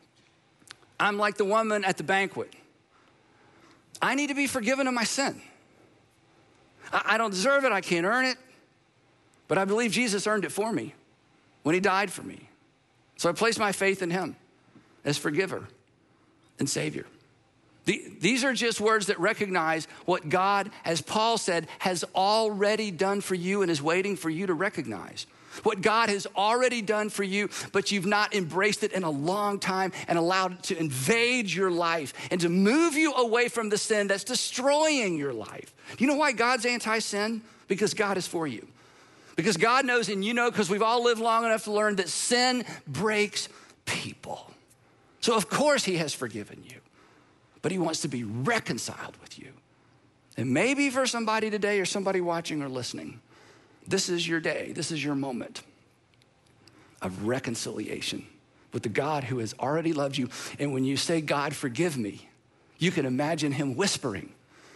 I'm like the woman at the banquet. I need to be forgiven of my sin. I, I don't deserve it. I can't earn it. But I believe Jesus earned it for me when he died for me. So I place my faith in him as forgiver and savior. The, these are just words that recognize what God, as Paul said, has already done for you and is waiting for you to recognize. What God has already done for you, but you've not embraced it in a long time and allowed it to invade your life and to move you away from the sin that's destroying your life. You know why God's anti-sin? Because God is for you. Because God knows, and you know, because we've all lived long enough to learn that sin breaks people. So of course he has forgiven you, but he wants to be reconciled with you. And maybe for somebody today or somebody watching or listening, this is your day, this is your moment of reconciliation with the God who has already loved you. And when you say, God, forgive me, you can imagine him whispering,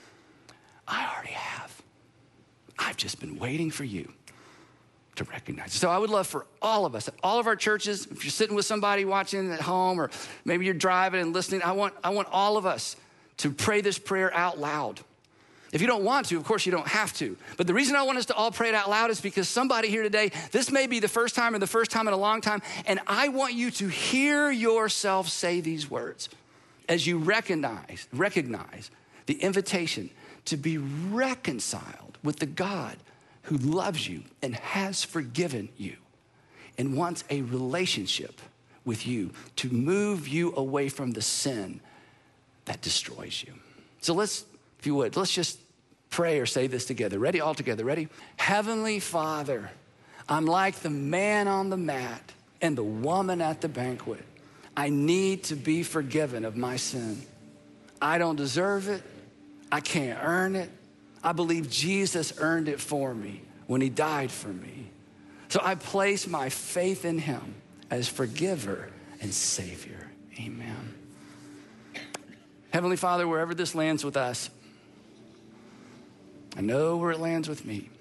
I already have. I've just been waiting for you to recognize. So I would love for all of us, at all of our churches, if you're sitting with somebody watching at home, or maybe you're driving and listening, I want, I want all of us to pray this prayer out loud. If you don't want to, of course you don't have to. But the reason I want us to all pray it out loud is because somebody here today, this may be the first time or the first time in a long time, and I want you to hear yourself say these words as you recognize, recognize the invitation to be reconciled with the God who loves you and has forgiven you and wants a relationship with you to move you away from the sin that destroys you. So let's, if you would, let's just pray or say this together. Ready? All together. Ready? Heavenly Father, I'm like the man on the mat and the woman at the banquet. I need to be forgiven of my sin. I don't deserve it. I can't earn it. I believe Jesus earned it for me when he died for me. So I place my faith in him as forgiver and savior. Amen. Heavenly Father, wherever this lands with us, I know where it lands with me.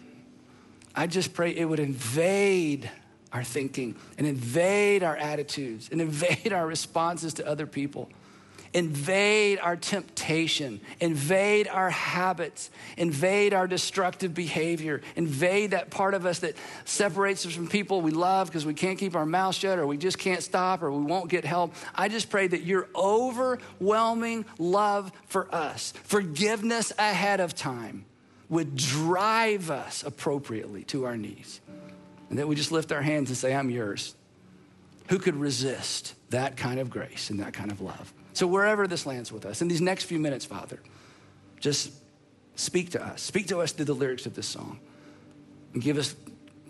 I just pray it would invade our thinking and invade our attitudes and invade our responses to other people. Invade our temptation, invade our habits, invade our destructive behavior, invade that part of us that separates us from people we love because we can't keep our mouth shut or we just can't stop or we won't get help. I just pray that your overwhelming love for us, forgiveness ahead of time, would drive us appropriately to our knees. And that we just lift our hands and say, I'm yours. Who could resist that kind of grace and that kind of love? So wherever this lands with us, in these next few minutes, Father, just speak to us. Speak to us through the lyrics of this song. And give us,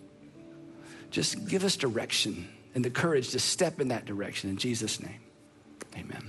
just give us direction and the courage to step in that direction. In Jesus' name, amen.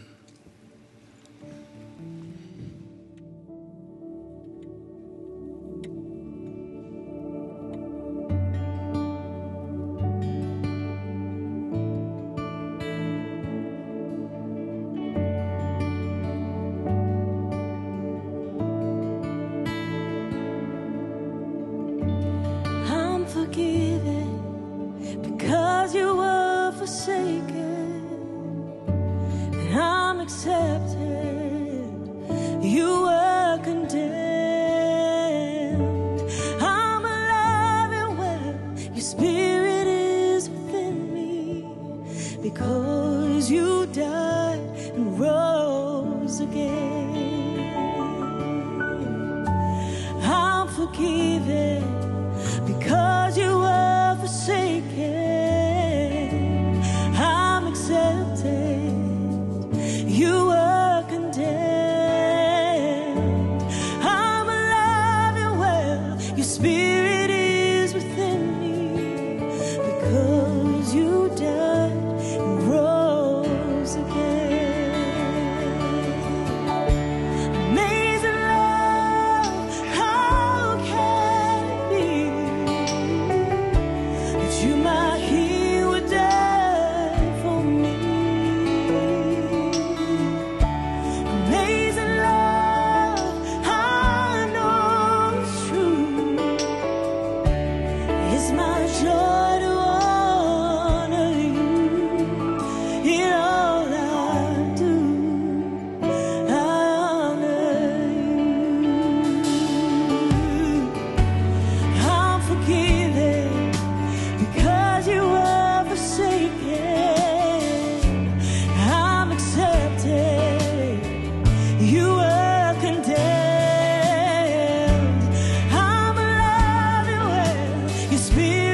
Spirit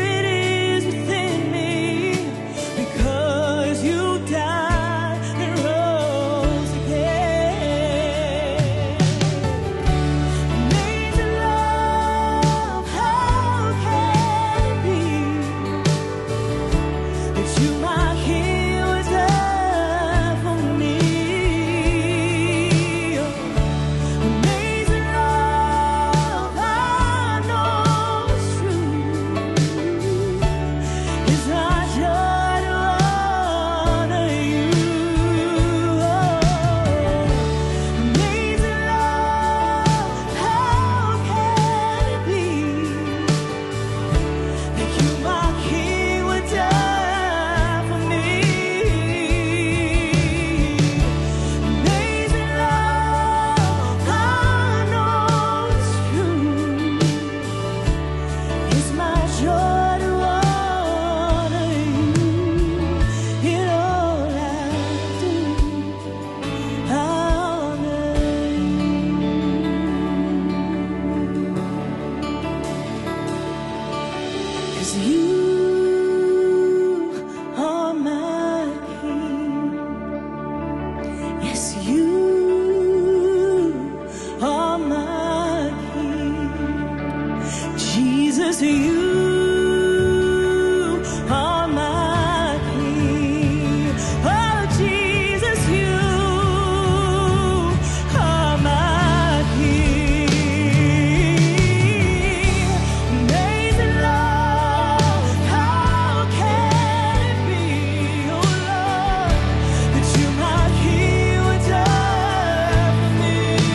'cause you are my King. Yes, you are my King. Jesus, you are my King. Oh, Jesus, you are my King. Amazing love, how can it be, oh Lord, that you might heal what done for me?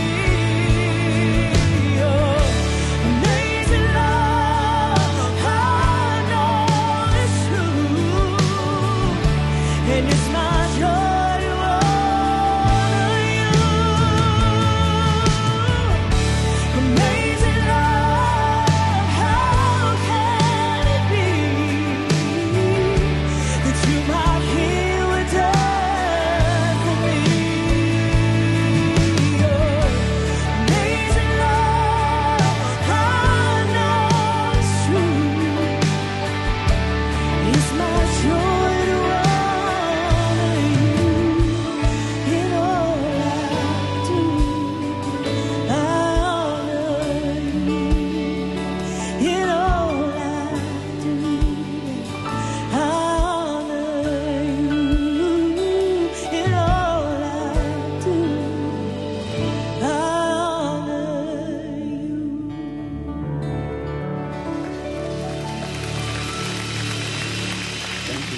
Oh, amazing love, I know it's true, and it's my joy to honor you. Amazing love, how can it be that you might hear what done for me? Oh, amazing love, I know it's true. It's my joy to honor you in all I do. I honor you in all I do. I honor you in all I do. I honor you. Thank you,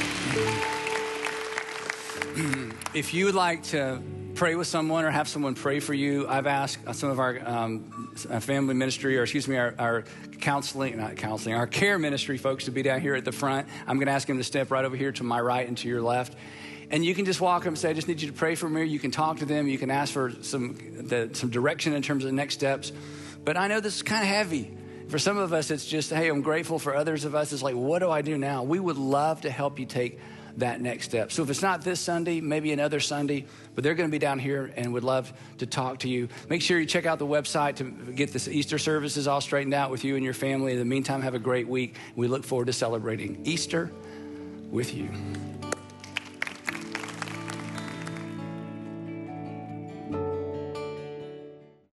Joy. If you would like to pray with someone or have someone pray for you, I've asked some of our um, family ministry, or excuse me, our, our counseling, not counseling, our care ministry folks to be down here at the front. I'm going to ask them to step right over here to my right and to your left. And you can just walk up and say, I just need you to pray for me. You can talk to them. You can ask for some, the, some direction in terms of the next steps. But I know this is kind of heavy. For some of us, it's just, hey, I'm grateful. For others of us, it's like, what do I do now? We would love to help you take that next step. So if it's not this Sunday, maybe another Sunday, but they're going to be down here and would love to talk to you. Make sure you check out the website to get this Easter services all straightened out with you and your family. In the meantime, have a great week. We look forward to celebrating Easter with you.